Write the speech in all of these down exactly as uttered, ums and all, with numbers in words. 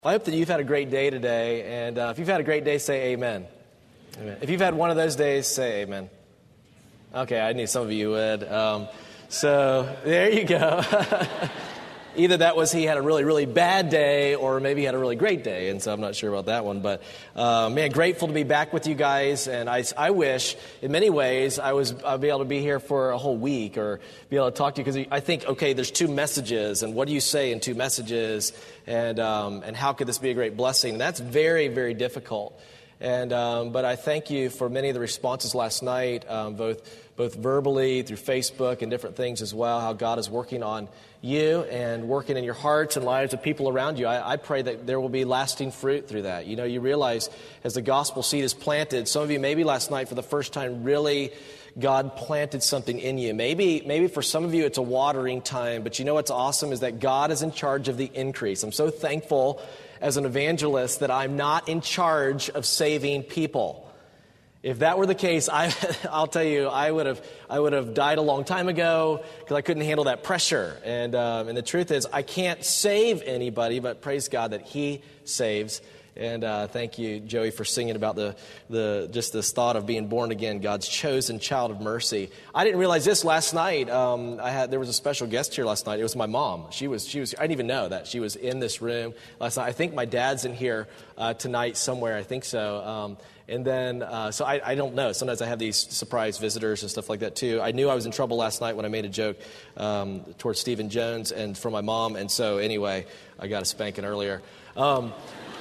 I hope that you've had a great day today, and uh, if you've had a great day, say amen. Amen. If you've had one of those days, say amen. Okay, I knew some of you would. Um, so there you go. Either that was he had a really, really bad day, or maybe he had a really great day, and so I'm not sure about that one. But, uh, man, grateful to be back with you guys, and I, I wish, in many ways, I was I'd be able to be here for a whole week, or be able to talk to you, because I think, okay, there's two messages, and what do you say in two messages, and um, and how could this be a great blessing? And that's very, very difficult. And um, but I thank you for many of the responses last night, um, both both verbally, through Facebook, and different things as well, how God is working on you and working in your hearts and lives of people around you. I, I pray that there will be lasting fruit through that. You know, you realize as the gospel seed is planted, some of you maybe last night for the first time really God planted something in you. Maybe maybe for some of you it's a watering time, but you know what's awesome is that God is in charge of the increase. I'm so thankful as an evangelist that I'm not in charge of saving people. If that were the case, I, I'll tell you, I would have I would have died a long time ago because I couldn't handle that pressure. And um, and the truth is, I can't save anybody, but praise God that He saves. And uh, thank you, Joey, for singing about the the just this thought of being born again, God's chosen child of mercy. I didn't realize this last night. Um, I had there was a special guest here last night. It was my mom. She was she was I didn't even know that she was in this room last night. I think my dad's in here uh, tonight somewhere. I think so. Um, And then, uh, so I, I don't know. Sometimes I have these surprise visitors and stuff like that, too. I knew I was in trouble last night when I made a joke um, towards Stephen Jones and from my mom. And so, anyway, I got a spanking earlier. Um,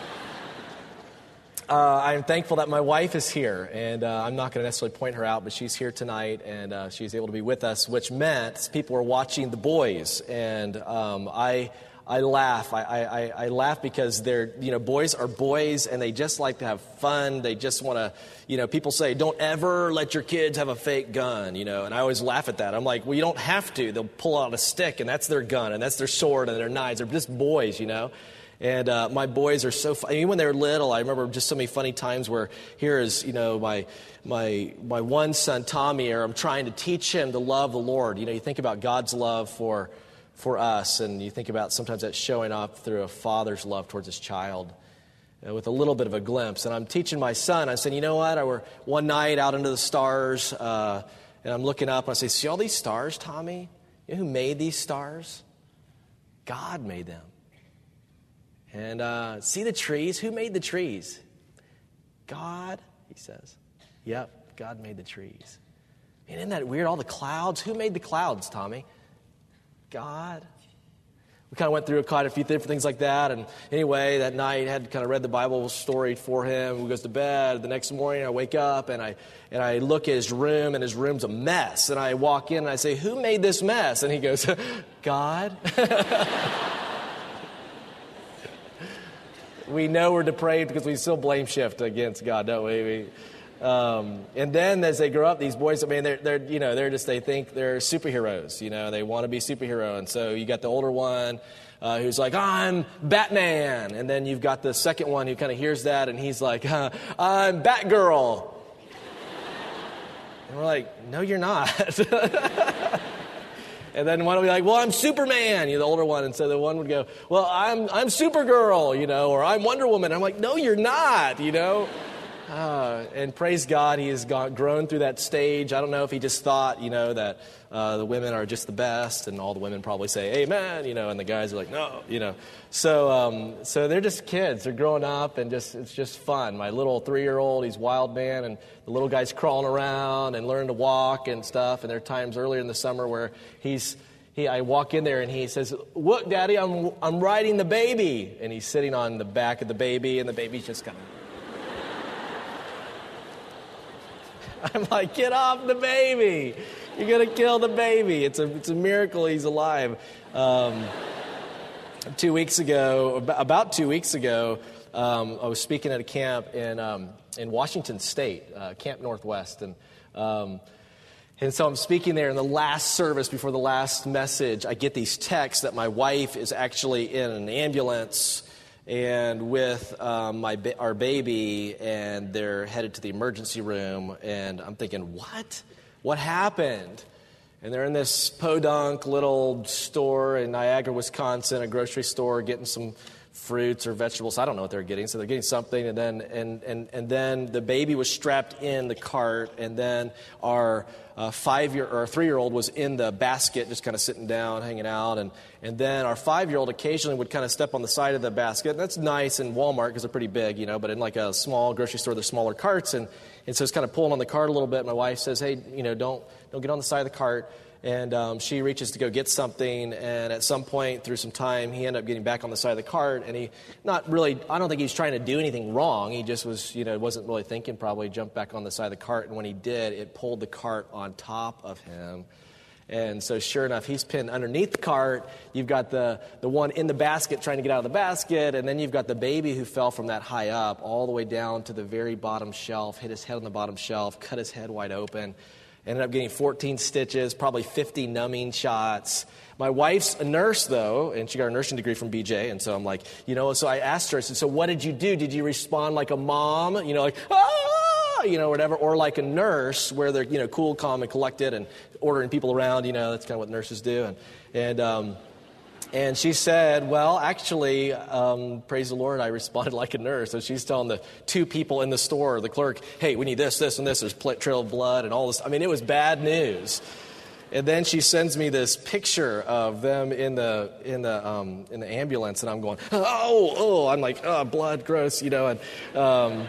uh, I'm thankful that my wife is here. And uh, I'm not going to necessarily point her out, but she's here tonight. And uh, she's able to be with us, which meant people were watching The Boys. And um, I... I laugh. I, I, I laugh because they're, you know, boys are boys and they just like to have fun. They just want to, you know, people say, don't ever let your kids have a fake gun, you know, and I always laugh at that. I'm like, well, you don't have to. They'll pull out a stick and that's their gun and that's their sword and their knives. They're just boys, you know. And uh, my boys are so funny. I mean, when they were little, I remember just so many funny times where here is, you know, my my my one son, Tommy, or I'm trying to teach him to love the Lord. You know, you think about God's love for for us, and you think about sometimes that showing up through a father's love towards his child uh, with a little bit of a glimpse. And I'm teaching my son, I said, you know what, I were one night out into the stars, uh, and I'm looking up, and I say, see all these stars, Tommy? You know who made these stars? God made them. And uh, see the trees? Who made the trees? God, he says. Yep, God made the trees. And isn't that weird, all the clouds? Who made the clouds, Tommy? God. We kind of went through quite a few different things like that. And anyway, that night I had kind of read the Bible story for him. He goes to bed. The next morning I wake up and I and I look at his room, and his room's a mess. And I walk in and I say, who made this mess? And he goes, God. We know we're depraved because we still blame shift against God, don't we? we Um, and then as they grow up, these boys, I mean, they're, they're, you know, they're just, they think they're superheroes, you know, they want to be superhero. And so you got the older one, uh, who's like, I'm Batman. And then you've got the second one who kind of hears that and he's like, uh, I'm Batgirl. And we're like, no, you're not. And then one will be like, well, I'm Superman, you know, the older one. And so the one would go, well, I'm, I'm Supergirl, you know, or I'm Wonder Woman. I'm like, no, you're not, you know. Uh, and praise God, he has got, grown through that stage. I don't know if he just thought, you know, that uh, the women are just the best, and all the women probably say, amen, you know, and the guys are like, no, you know. So um, so they're just kids. They're growing up, and just it's just fun. My little three-year-old, he's wild man, and the little guy's crawling around and learning to walk and stuff. And there are times earlier in the summer where he's he I walk in there, and he says, look, Daddy, I'm I'm riding the baby. And he's sitting on the back of the baby, and the baby's just kind of... I'm like, get off the baby. You're going to kill the baby. It's a it's a miracle he's alive. Um, two weeks ago, about two weeks ago, um, I was speaking at a camp in um, in Washington State, uh, Camp Northwest. And um, and so I'm speaking there in the last service before the last message. I get these texts that my wife is actually in an ambulance and with um, my ba- our baby, and they're headed to the emergency room, and I'm thinking, what? What happened? And they're in this podunk little store in Niagara, Wisconsin, a grocery store, getting some fruits or vegetables. I don't know what they're getting. So they're getting something, and then and and and then the baby was strapped in the cart, and then our uh, five-year or three-year-old was in the basket, just kind of sitting down, hanging out, and and then our five-year-old occasionally would kind of step on the side of the basket. And that's nice in Walmart because they're pretty big, you know. But in like a small grocery store, there's smaller carts, and and so it's kind of pulling on the cart a little bit. My wife says, "Hey, you know, don't don't get on the side of the cart." And um, she reaches to go get something, and at some point, through some time, he ended up getting back on the side of the cart, and he, not really, I don't think he was trying to do anything wrong. He just was, you know, wasn't really thinking probably, jumped back on the side of the cart, and when he did, it pulled the cart on top of him. And so sure enough, he's pinned underneath the cart. You've got the, the one in the basket trying to get out of the basket, and then you've got the baby who fell from that high up all the way down to the very bottom shelf, hit his head on the bottom shelf, cut his head wide open. Ended up getting fourteen stitches, probably fifty numbing shots. My wife's a nurse, though, and she got her nursing degree from B J. And so I'm like, you know, so I asked her, I said, so what did you do? Did you respond like a mom, you know, like, ah, you know, whatever, or like a nurse where they're, you know, cool, calm, and collected and ordering people around, you know, that's kind of what nurses do. And, and, um, And she said, well, actually, um, praise the Lord, I responded like a nurse. So she's telling the two people in the store, the clerk, hey, we need this, this, and this. There's a trail of blood and all this. I mean, it was bad news. And then she sends me this picture of them in the in the um, in the ambulance, and I'm going, oh, oh, I'm like, oh, blood, gross, you know, and. Um,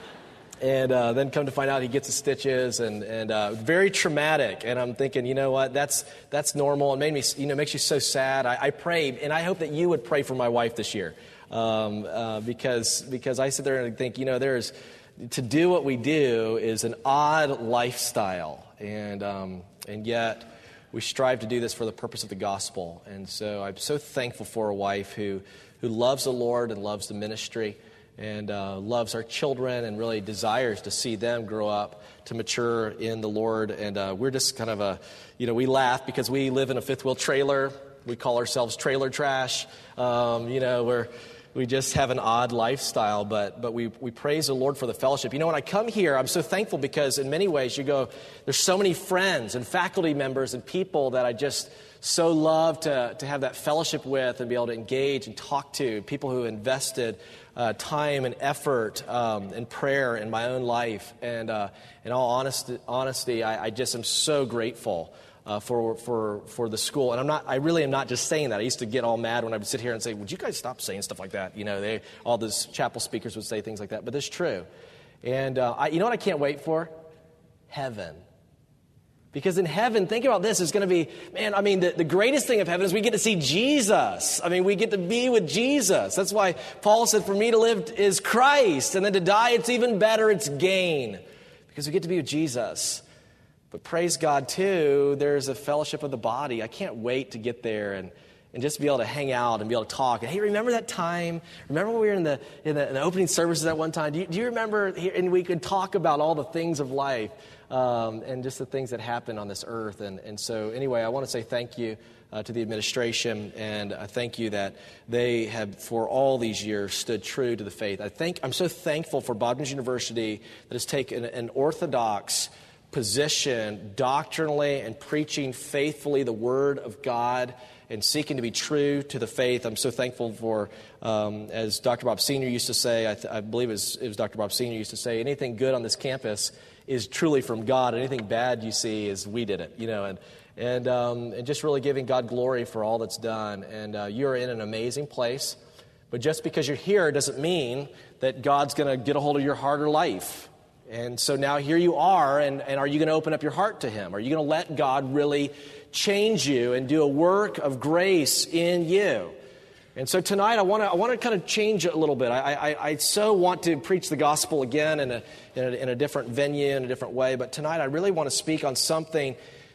And uh, then come to find out he gets the stitches, and, and uh, very traumatic. And I'm thinking, you know what, that's that's normal. It made me, you know, makes you so sad. I, I prayed, and I hope that you would pray for my wife this year, um, uh, because because I sit there and think, you know, there's to do what we do is an odd lifestyle, and um, and yet we strive to do this for the purpose of the gospel. And so I'm so thankful for a wife who who loves the Lord and loves the ministry, and uh, loves our children and really desires to see them grow up to mature in the Lord. And uh, we're just kind of a, you know, we laugh because we live in a fifth wheel trailer. We call ourselves trailer trash. Um, you know, we're, we just have an odd lifestyle, but but we, we praise the Lord for the fellowship. You know, when I come here, I'm so thankful because in many ways you go, there's so many friends and faculty members and people that I just so love to, to have that fellowship with and be able to engage and talk to, people who invested Uh, time and effort um, and prayer in my own life. And uh, in all honesty, honesty I, I just am so grateful uh, for for for the school. And I'm not. I really am not just saying that. I used to get all mad when I would sit here and say, "Would you guys stop saying stuff like that?" You know, they all those chapel speakers would say things like that. But it's true. And uh, I, you know what I can't wait for? Heaven. Because in heaven, think about this, it's going to be, man, I mean, the, the greatest thing of heaven is we get to see Jesus. I mean, we get to be with Jesus. That's why Paul said, for me to live is Christ, and then to die, it's even better, it's gain. Because we get to be with Jesus. But praise God, too, there's a fellowship of the body. I can't wait to get there and, and just be able to hang out and be able to talk. And hey, remember that time? Remember when we were in the, in the, in the opening services at one time? Do you, do you remember? Here, and we could talk about all the things of life. Um, and just the things that happen on this earth. And, and so anyway, I want to say thank you uh, to the administration, and I thank you that they have, for all these years, stood true to the faith. I think I'm so thankful for Bodminster University that has taken an orthodox position doctrinally and preaching faithfully the Word of God and seeking to be true to the faith. I'm so thankful for, um, as Doctor Bob Senior used to say, I, th- I believe it was, it was Doctor Bob Senior used to say, anything good on this campus is truly from God. Anything bad you see is we did it, you know, and and um, and just really giving God glory for all that's done. And uh, you're in an amazing place, but just because you're here doesn't mean that God's going to get a hold of your heart or life. And so now here you are, and, and are you going to open up your heart to Him? Are you going to let God really change you and do a work of grace in you? And so tonight I want to I want to kind of change it a little bit. I, I, I so want to preach the gospel again in a, in a in a different venue, in a different way. But tonight I really want to speak on something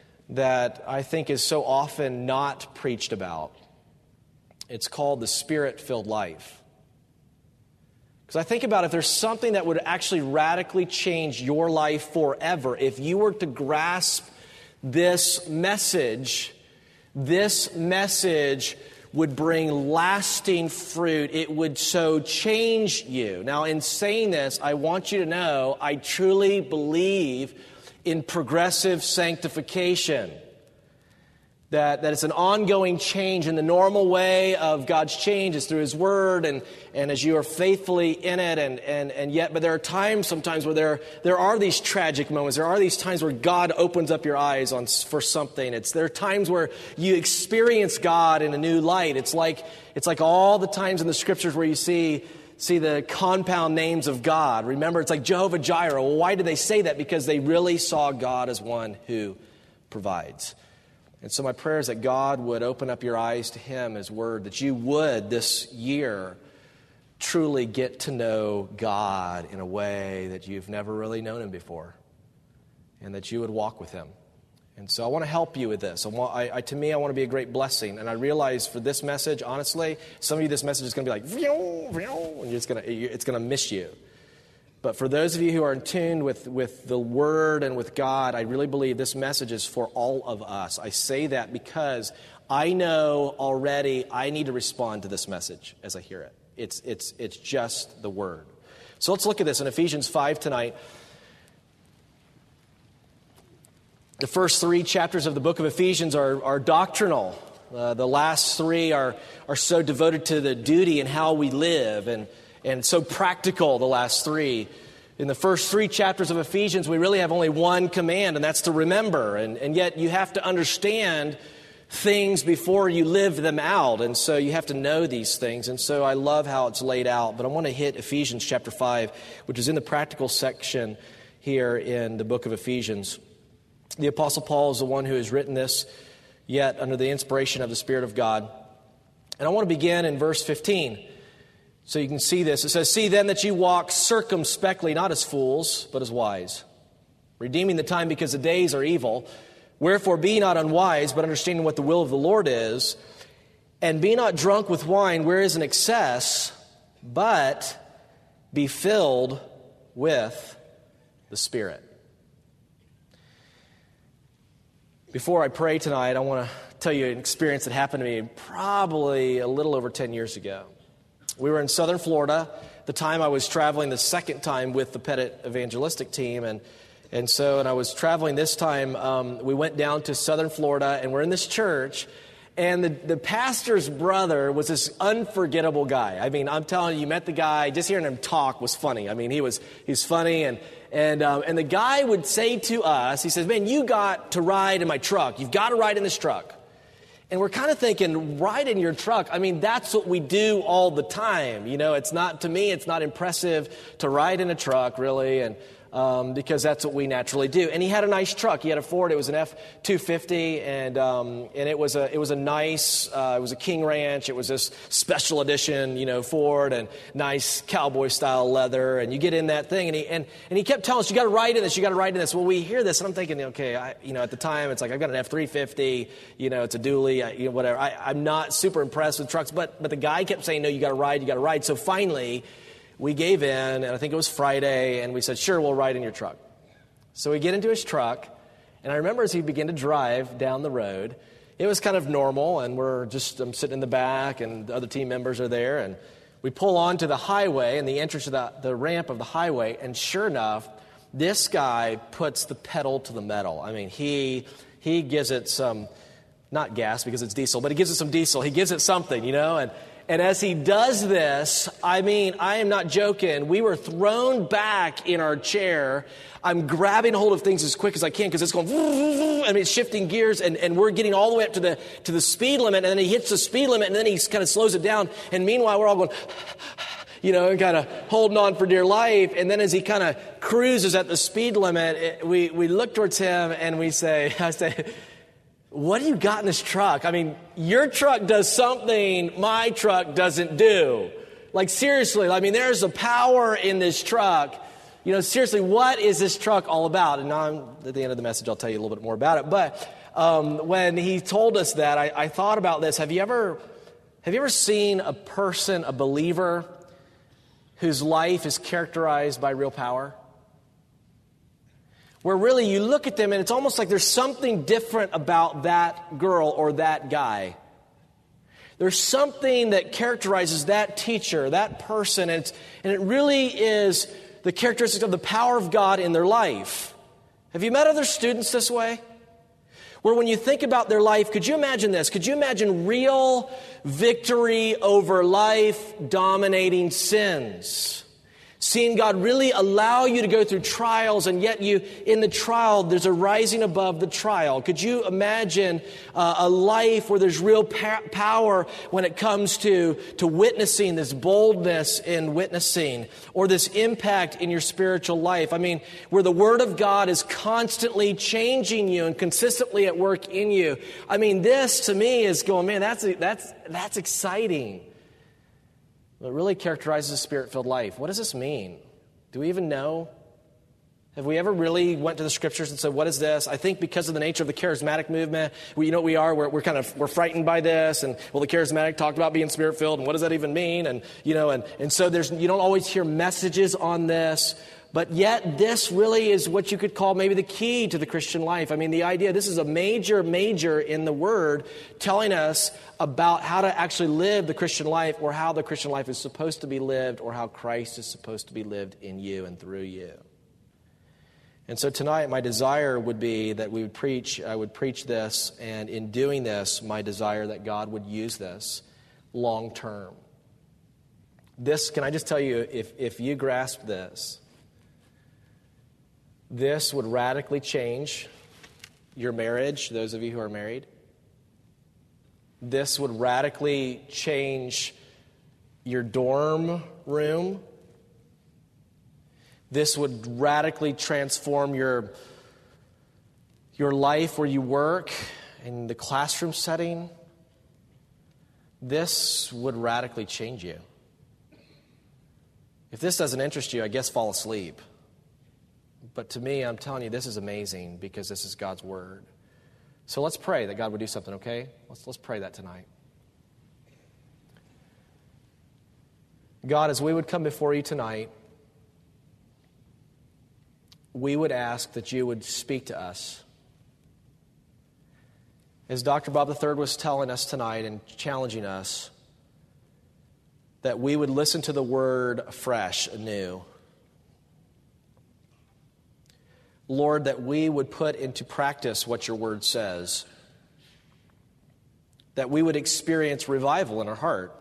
that I think is so often not preached about. It's called the Spirit-filled life. Because I think about if there's something that would actually radically change your life forever, if you were to grasp this message, this message would bring lasting fruit. It would so change you. Now, in saying this, I want you to know I truly believe in progressive sanctification. That, that it's an ongoing change, and the normal way of God's change is through His Word, and, and as you are faithfully in it, and, and, and yet, but there are times sometimes where there, there are these tragic moments. There are these times where God opens up your eyes on for something. It's, there are times where you experience God in a new light. It's like, it's like all the times in the Scriptures where you see, see the compound names of God. Remember, it's like Jehovah Jireh. Well, why did they say that? Because they really saw God as one who provides. And so my prayer is that God would open up your eyes to Him, His Word, that you would this year truly get to know God in a way that you've never really known Him before, and that you would walk with Him. And so I want to help you with this. I want, I, I, to me, I want to be a great blessing. And I realize for this message, honestly, some of you, this message is going to be like, and you're just going to, it's going to miss you. But for those of you who are in tune with, with the Word and with God, I really believe this message is for all of us. I say that because I know already I need to respond to this message as I hear it. It's, it's, it's just the Word. So let's look at this in Ephesians five tonight. The first three chapters of the book of Ephesians are, are doctrinal. Uh, the last three are, are so devoted to the duty and how we live, and And so practical, the last three. In the first three chapters of Ephesians, we really have only one command, and that's to remember. And, and yet you have to understand things before you live them out. And so you have to know these things. And so I love how it's laid out. But I want to hit Ephesians chapter five, which is in the practical section here in the book of Ephesians. The Apostle Paul is the one who has written this, yet under the inspiration of the Spirit of God. And I want to begin in verse fifteen. So you can see this. It says, "See then that you walk circumspectly, not as fools, but as wise, redeeming the time because the days are evil. Wherefore be not unwise, but understanding what the will of the Lord is. And be not drunk with wine, where is an excess, but be filled with the Spirit." Before I pray tonight, I want to tell you an experience that happened to me probably a little over ten years ago. We were in southern Florida. At the time I was traveling the second time with the Pettit evangelistic team. And and so, and I was traveling this time, um, we went down to southern Florida, and we're in this church. And the, the pastor's brother was this unforgettable guy. I mean, I'm telling you, you met the guy, just hearing him talk was funny. I mean, he was he's funny. And and um, and the guy would say to us, he says, "Man, you got to ride in my truck. You've got to ride in this truck." And we're kind of thinking, ride in your truck. I mean, that's what we do all the time. You know, it's not, to me, it's not impressive to ride in a truck, really, and um, because that's what we naturally do. And he had a nice truck. He had a Ford. It was an F two fifty, and um, and it was a it was a nice, uh, it was a King Ranch. It was this special edition, you know, Ford, and nice cowboy style leather. And you get in that thing, and he and and he kept telling us, "You got to ride in this. You got to ride in this." Well, we hear this, and I'm thinking, okay, I, you know, at the time, it's like I've got an F three fifty, you know, it's a dually, I, you know, whatever. I, I'm not super impressed with trucks, but but the guy kept saying, "No, you got to ride. You got to ride." So finally, we gave in, and I think it was Friday, and we said, "Sure, we'll ride in your truck." So we get into his truck, and I remember as he began to drive down the road, it was kind of normal, and we're just, I'm sitting in the back, and the other team members are there, and we pull onto the highway, and the entrance to the, the ramp of the highway, and sure enough, this guy puts the pedal to the metal. I mean, he he gives it some, not gas because it's diesel, but he gives it some diesel. He gives it something, you know, and And as he does this, I mean, I am not joking. We were thrown back in our chair. I'm grabbing hold of things as quick as I can because it's going, I mean, it's shifting gears, and, and we're getting all the way up to the to the speed limit, and then he hits the speed limit, and then he kind of slows it down. And meanwhile, we're all going, you know, and kind of holding on for dear life. And then as he kind of cruises at the speed limit, it, we, we look towards him, and we say, I say, "What do you got in this truck? I mean, your truck does something my truck doesn't do. Like, seriously, I mean, there's a power in this truck. You know, seriously, what is this truck all about?" And now, at the end of the message, I'll tell you a little bit more about it. But um, when he told us that, I, I thought about this. Have you ever, have you ever seen a person, a believer, whose life is characterized by real power? Where really you look at them and it's almost like there's something different about that girl or that guy. There's something that characterizes that teacher, that person, and, it's, and it really is the characteristics of the power of God in their life. Have you met other students this way? Where when you think about their life, could you imagine this? Could you imagine real victory over life dominating sins? Seeing God really allow you to go through trials, and yet you, in the trial, there's a rising above the trial. Could you imagine uh, a life where there's real pa- power when it comes to, to witnessing, this boldness in witnessing, or this impact in your spiritual life? I mean, where the Word of God is constantly changing you and consistently at work in you. I mean, this to me is going, man, that's that's that's exciting. It really characterizes a Spirit-filled life. What does this mean? Do we even know? Have we ever really went to the Scriptures and said, what is this? I think because of the nature of the charismatic movement, we, you know what we are? We're, we're kind of, we're frightened by this. And, well, the charismatic talked about being Spirit-filled, and what does that even mean? And, you know, and, and so there's, you don't always hear messages on this. But yet, this really is what you could call maybe the key to the Christian life. I mean, the idea, this is a major, major in the Word telling us about how to actually live the Christian life, or how the Christian life is supposed to be lived, or how Christ is supposed to be lived in you and through you. And so tonight, my desire would be that we would preach, I would preach this, and in doing this, my desire that God would use this long term. This, can I just tell you, if, if you grasp this, this would radically change your marriage, those of you who are married. This would radically change your dorm room. This would radically transform your, your life where you work, in the classroom setting. This would radically change you. If this doesn't interest you, I guess fall asleep. But to me, I'm telling you, this is amazing because this is God's Word. So let's pray that God would do something, okay? Let's, let's pray that tonight. God, as we would come before you tonight, we would ask that you would speak to us. As Doctor Bob the Third was telling us tonight and challenging us, that we would listen to the Word afresh, anew. Lord, that we would put into practice what your Word says. That we would experience revival in our heart.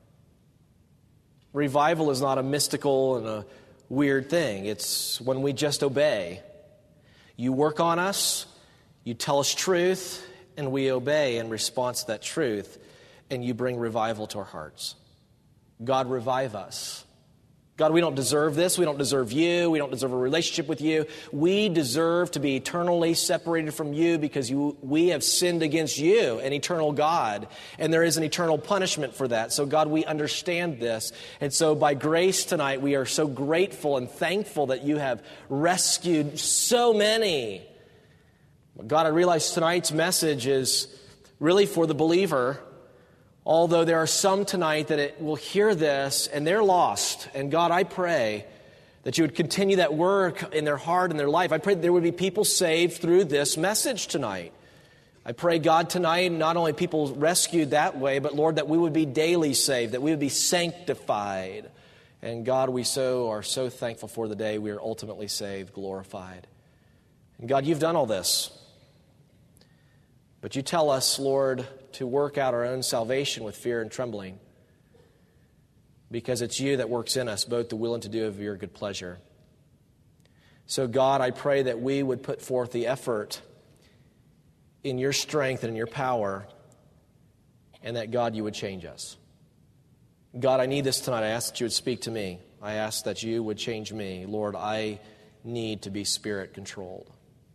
Revival is not a mystical and a weird thing. It's when we just obey. You work on us, you tell us truth, and we obey in response to that truth, and you bring revival to our hearts. God, revive us. God, we don't deserve this. We don't deserve you. We don't deserve a relationship with you. We deserve to be eternally separated from you because you, we have sinned against you, an eternal God, and there is an eternal punishment for that. So, God, we understand this. And so by grace tonight, we are so grateful and thankful that you have rescued so many. God, I realize tonight's message is really for the believer. Although there are some tonight that it will hear this and they're lost. And God, I pray that you would continue that work in their heart and their life. I pray that there would be people saved through this message tonight. I pray, God, tonight, not only people rescued that way, but Lord, that we would be daily saved, that we would be sanctified. And God, we so are so thankful for the day we are ultimately saved, glorified. And God, you've done all this. But you tell us, Lord, to work out our own salvation with fear and trembling, because it's you that works in us both to will and to do of your good pleasure. So, God, I pray that we would put forth the effort in your strength and in your power, and that, God, you would change us. God, I need this tonight. I ask that you would speak to me. I ask that you would change me. Lord, I need to be Spirit-controlled.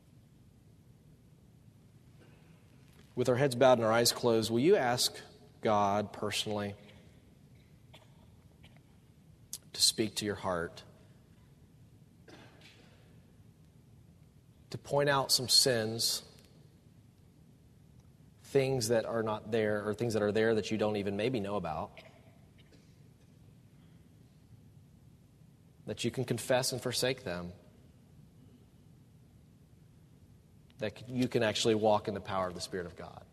With our heads bowed and our eyes closed, will you ask God personally to speak to your heart, to point out some sins, things that are not there, or things that are there that you don't even maybe know about, that you can confess and forsake them, that you can actually walk in the power of the Spirit of God.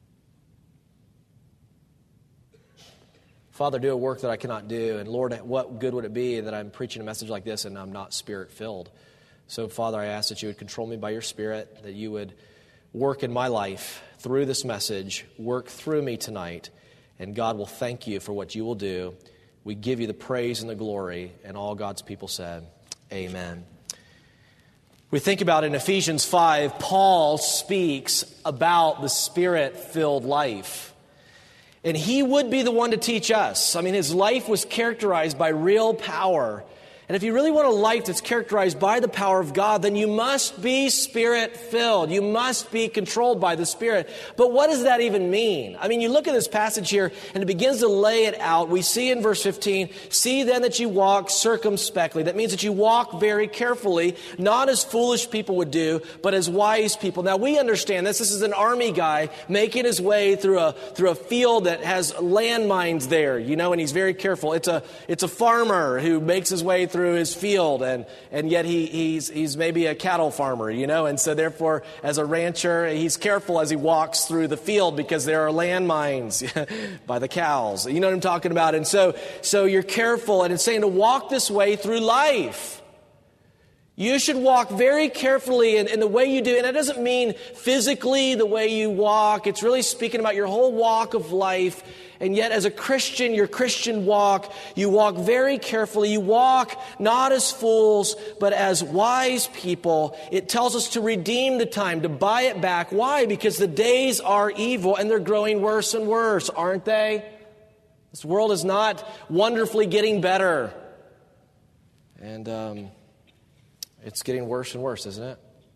Father, do a work that I cannot do. And Lord, what good would it be that I'm preaching a message like this and I'm not Spirit-filled? So, Father, I ask that you would control me by your Spirit, that you would work in my life through this message, work through me tonight, and God will thank you for what you will do. We give you the praise and the glory, and all God's people said, amen. We think about in Ephesians five, Paul speaks about the Spirit-filled life. And he would be the one to teach us. I mean, his life was characterized by real power. And if you really want a life that's characterized by the power of God, then you must be Spirit-filled. You must be controlled by the Spirit. But what does that even mean? I mean, you look at this passage here, and it begins to lay it out. We see in verse fifteen, see then that you walk circumspectly. That means that you walk very carefully, not as foolish people would do, but as wise people. Now, we understand this. This is an army guy making his way through a through a field that has landmines there, you know, and he's very careful. It's a it's a farmer who makes his way through through his field, and and yet he he's he's maybe a cattle farmer, you know, and so therefore as a rancher he's careful as he walks through the field because there are landmines by the cows, you know what I'm talking about. And so so you're careful, and it's saying to walk this way through life. You should walk very carefully in, in the way you do. And it doesn't mean physically the way you walk. It's really speaking about your whole walk of life. And yet as a Christian, your Christian walk, you walk very carefully. You walk not as fools, but as wise people. It tells us to redeem the time, to buy it back. Why? Because the days are evil and they're growing worse and worse, aren't they? This world is not wonderfully getting better. And, um... it's getting worse and worse, isn't it?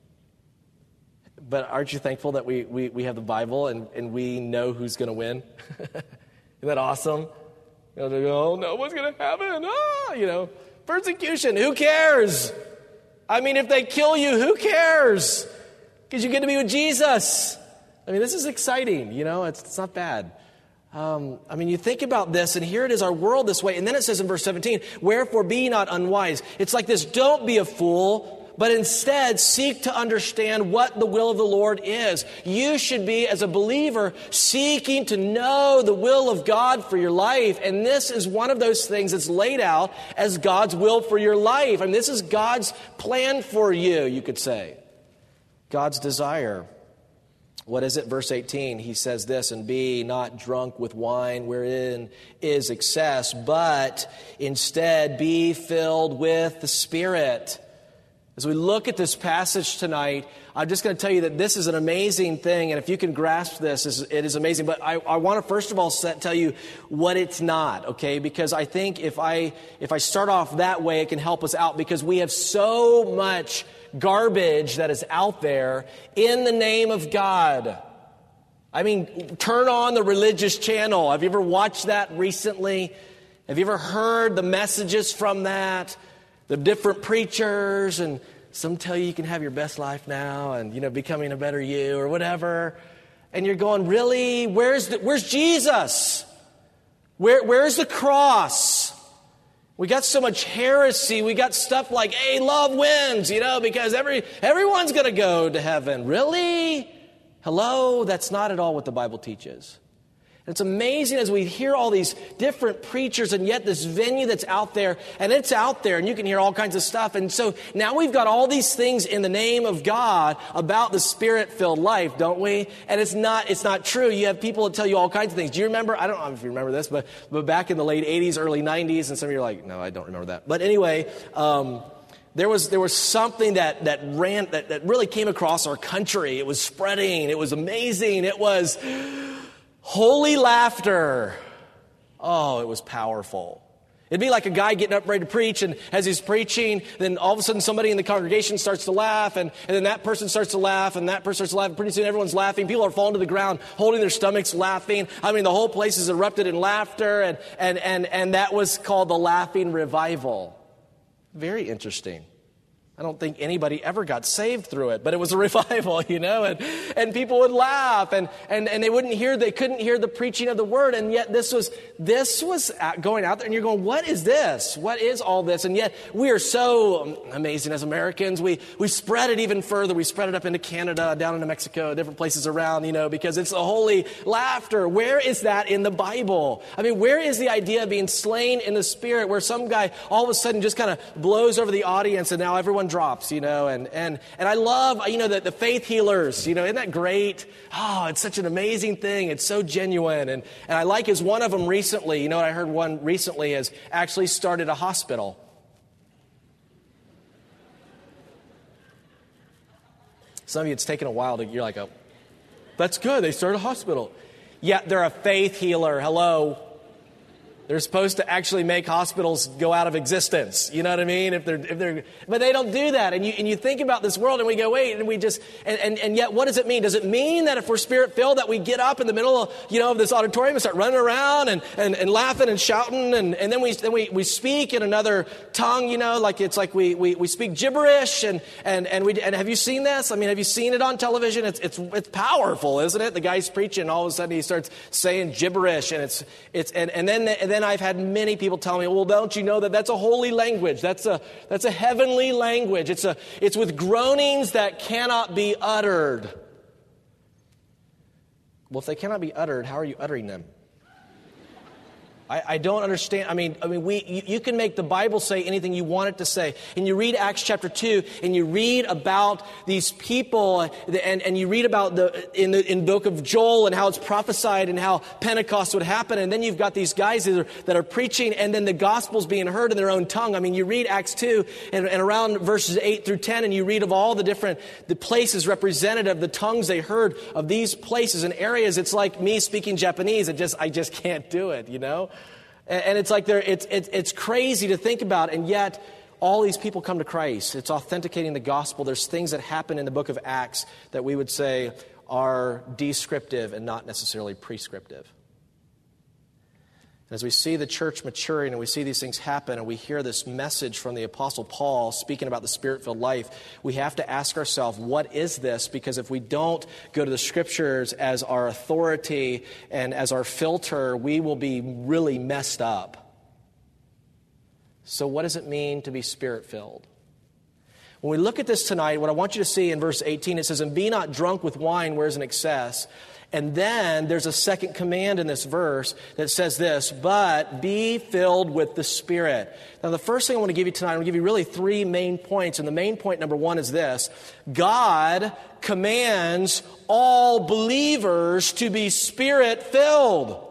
But aren't you thankful that we we, we have the Bible and, and we know who's going to win? Isn't that awesome? You know, they go, oh, no, what's going to happen? Ah, you know, persecution, who cares? I mean, if they kill you, who cares? Because you get to be with Jesus. I mean, this is exciting, you know, it's, it's not bad. Um, I mean, you think about this, and here it is, our world this way. And then it says in verse seventeen, wherefore be not unwise. It's like this, don't be a fool, but instead seek to understand what the will of the Lord is. You should be, as a believer, seeking to know the will of God for your life. And this is one of those things that's laid out as God's will for your life. I mean, this is God's plan for you, you could say. God's desire. What is it? Verse eighteen, he says this, and be not drunk with wine wherein is excess, but instead be filled with the Spirit. As we look at this passage tonight, I'm just going to tell you that this is an amazing thing, and if you can grasp this, it is amazing. But I, I want to first of all set, tell you what it's not, okay? Because I think if I if I start off that way, it can help us out, because we have so much garbage that is out there in the name of God. I mean, turn on the religious channel. Have you ever watched that recently? Have you ever heard the messages from that? The different preachers, and some tell you you can have your best life now and, you know, becoming a better you or whatever. And you're going, really? Where's the, where's Jesus? Where, where's the cross? We got so much heresy. We got stuff like, hey, love wins, you know, because every everyone's going to go to heaven. Really? Hello? That's not at all what the Bible teaches. It's amazing as we hear all these different preachers, and yet this venue that's out there, and it's out there, and you can hear all kinds of stuff. And so now we've got all these things in the name of God about the Spirit-filled life, don't we? And it's not it's not true. You have people that tell you all kinds of things. Do you remember? I don't know if you remember this, but, but back in the late eighties, early nineties, and some of you are like, no, I don't remember that. But anyway, um, There was there was something that that ran that, that really came across our country. It was spreading. It was amazing. It was holy laughter. Oh, it was powerful. It'd be like a guy getting up ready to preach, and as he's preaching, then all of a sudden somebody in the congregation starts to laugh, and, and then that person starts to laugh, and that person starts to laugh. Pretty soon everyone's laughing. People are falling to the ground, holding their stomachs, laughing. I mean, the whole place is erupted in laughter, and and and, and that was called the Laughing Revival. Very interesting. I don't think anybody ever got saved through it, but it was a revival, you know, and, and people would laugh, and, and, and they wouldn't hear, they couldn't hear the preaching of the word, and yet this was, this was going out there, and you're going, what is this? What is all this? And yet we are so amazing as Americans. We, we spread it even further. We spread it up into Canada, down into Mexico, different places around, you know, because it's a holy laughter. Where is that in the Bible? I mean, where is the idea of being slain in the Spirit, where some guy all of a sudden just kind of blows over the audience, and now everyone one drops, you know, and, and, and I love, you know, the, the faith healers, you know, isn't that great? Oh, it's such an amazing thing. It's so genuine. And, and I like is one of them recently, you know what I heard one recently has actually started a hospital. Some of you, it's taken a while to, you're like, oh, that's good. They started a hospital. Yeah, they're a faith healer. Hello. They're supposed to actually make hospitals go out of existence. You know what I mean? If they're, if they're, but they don't do that. And you, and you think about this world and we go, wait, and we just, and, and, and yet what does it mean? Does it mean that if we're spirit filled that we get up in the middle of, you know, of this auditorium and start running around and, and, and laughing and shouting and, and then we, then we, we speak in another tongue, you know, like it's like we, we, we speak gibberish and, and, and we, and have you seen this? I mean, have you seen it on television? It's, it's, it's powerful, isn't it? The guy's preaching and all of a sudden he starts saying gibberish and it's, it's, and, and then, and then I've had many people tell me, well, don't you know that that's a holy language? That's a, that's a heavenly language. It's a, it's with groanings that cannot be uttered. Well, if they cannot be uttered, how are you uttering them? I, I don't understand. I mean, I mean, we you, you can make the Bible say anything you want it to say. And you read Acts chapter two, and you read about these people, and, and you read about the in the in the book of Joel and how it's prophesied and how Pentecost would happen. And then you've got these guys that are, that are preaching, and then the gospel's being heard in their own tongue. I mean, you read Acts two, and, and around verses eight through ten, and you read of all the different the places represented of the tongues they heard of these places and areas. It's like me speaking Japanese. It just I just can't do it, you know. And it's like there, it's, it's, it's crazy to think about, and yet all these people come to Christ. It's authenticating the gospel. There's things that happen in the book of Acts that we would say are descriptive and not necessarily prescriptive. As we see the church maturing and we see these things happen and we hear this message from the Apostle Paul speaking about the Spirit-filled life, we have to ask ourselves, what is this? Because if we don't go to the Scriptures as our authority and as our filter, we will be really messed up. So what does it mean to be Spirit-filled? When we look at this tonight, what I want you to see in verse eighteen, it says, "And be not drunk with wine, whereas in excess." And then there's a second command in this verse that says this, "But be filled with the Spirit." Now, the first thing I want to give you tonight, I'm going to give you really three main points. And the main point number one is this: God commands all believers to be Spirit-filled.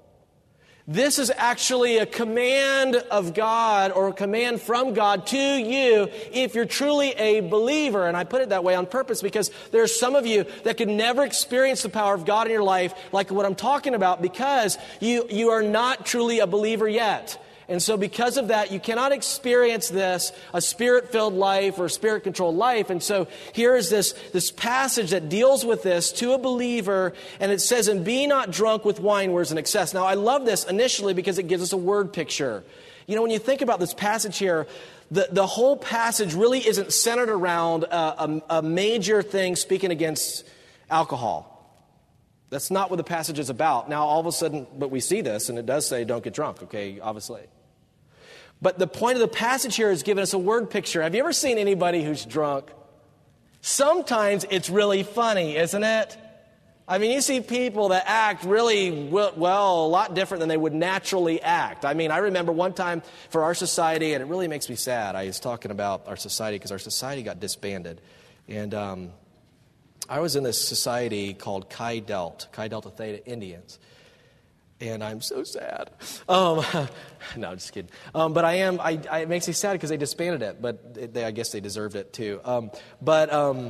This is actually a command of God or a command from God to you if you're truly a believer. And I put it that way on purpose because there's some of you that could never experience the power of God in your life like what I'm talking about because you, you are not truly a believer yet. And so because of that, you cannot experience this, a Spirit-filled life or Spirit-controlled life. And so here is this, this passage that deals with this to a believer, and it says, "And be not drunk with wine, whereas in excess." Now, I love this initially because it gives us a word picture. You know, when you think about this passage here, the, the whole passage really isn't centered around a, a, a major thing speaking against alcohol. That's not what the passage is about. Now, all of a sudden, but we see this, and it does say don't get drunk, okay, obviously. But the point of the passage here is giving us a word picture. Have you ever seen anybody who's drunk? Sometimes it's really funny, isn't it? I mean, you see people that act really, well, a lot different than they would naturally act. I mean, I remember one time for our society, and it really makes me sad. I was talking about our society because our society got disbanded. And um, I was in this society called Chi Delta, Chi Delta Theta Indians. And I'm so sad. Um, no, I'm just kidding. Um, but I am. I, I, it makes me sad because they disbanded it. But it, they, I guess they deserved it too. Um, but um,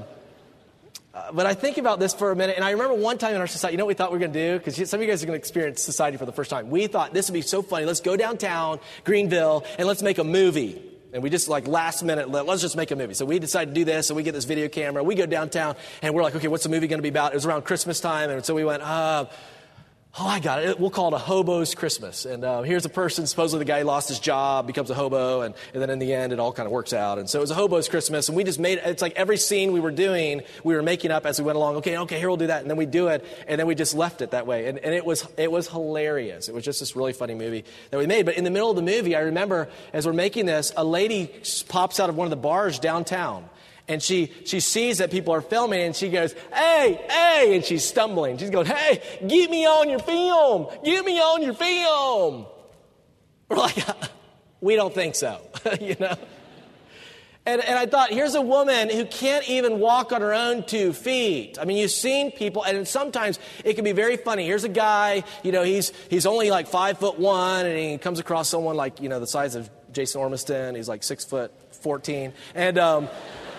uh, but I think about this for a minute, and I remember one time in our society. You know what we thought we were going to do? Because some of you guys are going to experience society for the first time. We thought this would be so funny. Let's go downtown, Greenville, and let's make a movie. And we just like last minute, let's just make a movie. So we decided to do this, and we get this video camera. We go downtown, and we're like, okay, what's the movie going to be about? It was around Christmas time, and so we went, uh, oh, I got it. We'll call it a hobo's Christmas. And uh, here's a person, supposedly the guy lost his job, becomes a hobo, and, and then in the end, it all kind of works out. And so it was a hobo's Christmas, and we just made, it's like every scene we were doing, we were making up as we went along. Okay, okay, here we'll do that. And then we do it, and then we just left it that way. And, and it was it was hilarious. It was just this really funny movie that we made. But in the middle of the movie, I remember, as we're making this, a lady pops out of one of the bars downtown. And she, she sees that people are filming, and she goes, hey, hey, and she's stumbling. She's going, hey, get me on your film. Get me on your film. We're like, we don't think so, you know. And, and I thought, here's a woman who can't even walk on her own two feet. I mean, you've seen people, and sometimes it can be very funny. Here's a guy, you know, he's he's only like five foot one, and he comes across someone like, you know, the size of Jason Ormiston. He's like six foot fourteen, and um,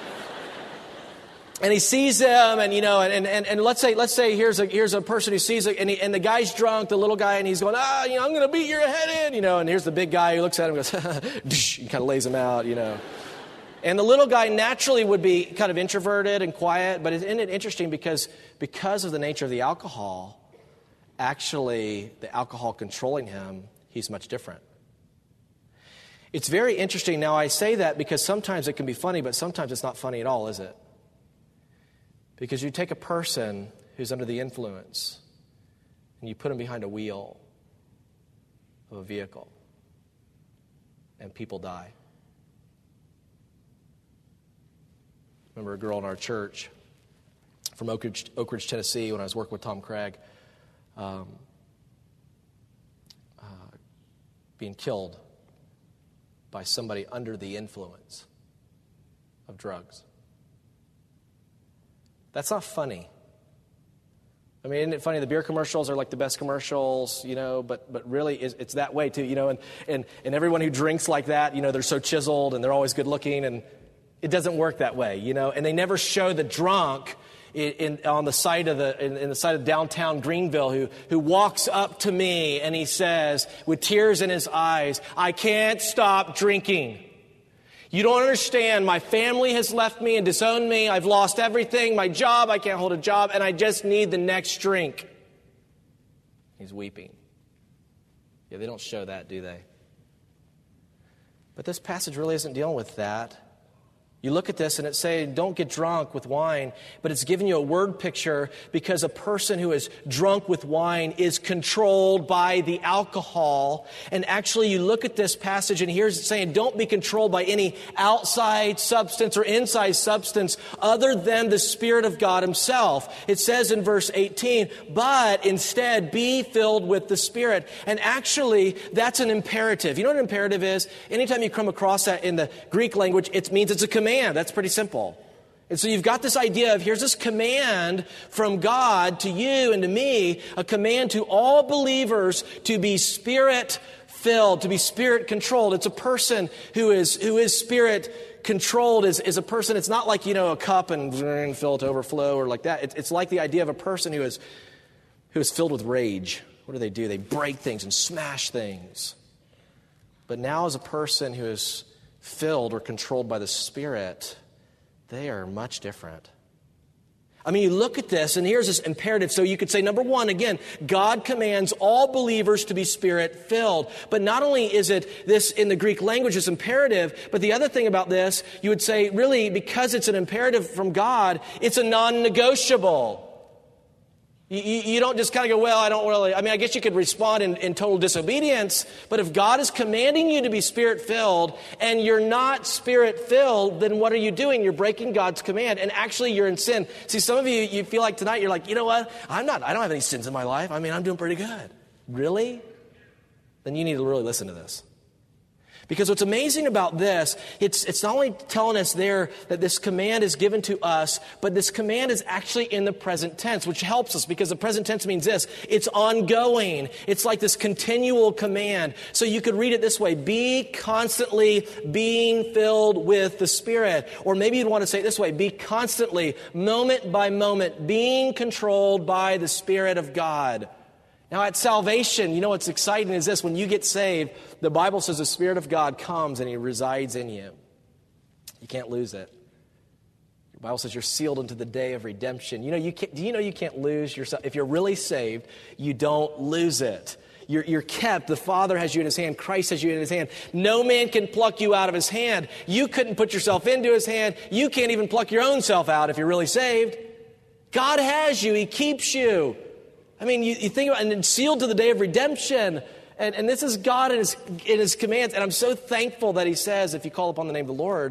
and he sees him, and you know, and and, and let's say let's say here's a here's a person who sees it, and he, and the guy's drunk, the little guy, and he's going, ah, you know, I'm going to beat your head in, you know, and here's the big guy who looks at him and goes, and kind of lays him out, you know. And the little guy naturally would be kind of introverted and quiet, but isn't it interesting because because of the nature of the alcohol, actually the alcohol controlling him, he's much different. It's very interesting. Now I say that because sometimes it can be funny, but sometimes it's not funny at all, is it? Because you take a person who's under the influence and you put him behind a wheel of a vehicle and people die. Remember a girl in our church from Oak Ridge, Oak Ridge, Tennessee, when I was working with Tom Craig, um, uh, being killed by somebody under the influence of drugs. That's not funny. I mean, isn't it funny? The beer commercials are like the best commercials, you know, but but really it's, it's that way too, you know, and, and, and everyone who drinks like that, you know, they're so chiseled and they're always good looking, and it doesn't work that way, you know, and they never show the drunk in, in on the side of the in, in the side of downtown Greenville who who walks up to me and he says with tears in his eyes, I can't stop drinking. You don't understand. My family has left me and disowned me. I've lost everything. My job, I can't hold a job, and I just need the next drink. He's weeping. Yeah, they don't show that, do they? But this passage really isn't dealing with that. You look at this and it's saying, don't get drunk with wine, but it's giving you a word picture because a person who is drunk with wine is controlled by the alcohol. And actually you look at this passage and here's it saying, don't be controlled by any outside substance or inside substance other than the Spirit of God Himself. It says in verse eighteen, but instead be filled with the Spirit. And actually that's an imperative. You know what an imperative is? Anytime you come across that in the Greek language, it means it's a command. That's pretty simple. And so you've got this idea of here's this command from God to you and to me, a command to all believers to be Spirit-filled, to be Spirit-controlled. It's a person who is who is Spirit-controlled is, is a person. It's not like, you know, a cup and fill it to overflow or like that. It's, it's like the idea of a person who is who is filled with rage. What do they do? They break things and smash things. But now as a person who is filled or controlled by the Spirit, they are much different. I mean, you look at this, and here's this imperative. So you could say, number one, again, God commands all believers to be Spirit-filled. But not only is it this in the Greek language is imperative, but the other thing about this, you would say, really, because it's an imperative from God, it's a non-negotiable. You, you don't just kind of go, well, I don't really, I mean, I guess you could respond in, in total disobedience, but if God is commanding you to be Spirit-filled and you're not Spirit-filled, then what are you doing? You're breaking God's command, and actually you're in sin. See, some of you, you feel like tonight, you're like, you know what? I'm not, I don't have any sins in my life. I mean, I'm doing pretty good. Really? Then you need to really listen to this. Because what's amazing about this, it's it's not only telling us there that this command is given to us, but this command is actually in the present tense, which helps us because the present tense means this. It's ongoing. It's like this continual command. So you could read it this way, be constantly being filled with the Spirit. Or maybe you'd want to say it this way, be constantly, moment by moment, being controlled by the Spirit of God. Now at salvation, you know what's exciting is this. When you get saved, the Bible says the Spirit of God comes and He resides in you. You can't lose it. The Bible says you're sealed into the day of redemption. You know, you can't, do you know you can't lose yourself? If you're really saved, you don't lose it. You're, you're kept. The Father has you in His hand. Christ has you in His hand. No man can pluck you out of His hand. You couldn't put yourself into His hand. You can't even pluck your own self out if you're really saved. God has you. He keeps you. I mean, you, you think about it, and sealed to the day of redemption. And, and this is God in his, in his commands. And I'm so thankful that He says, if you call upon the name of the Lord,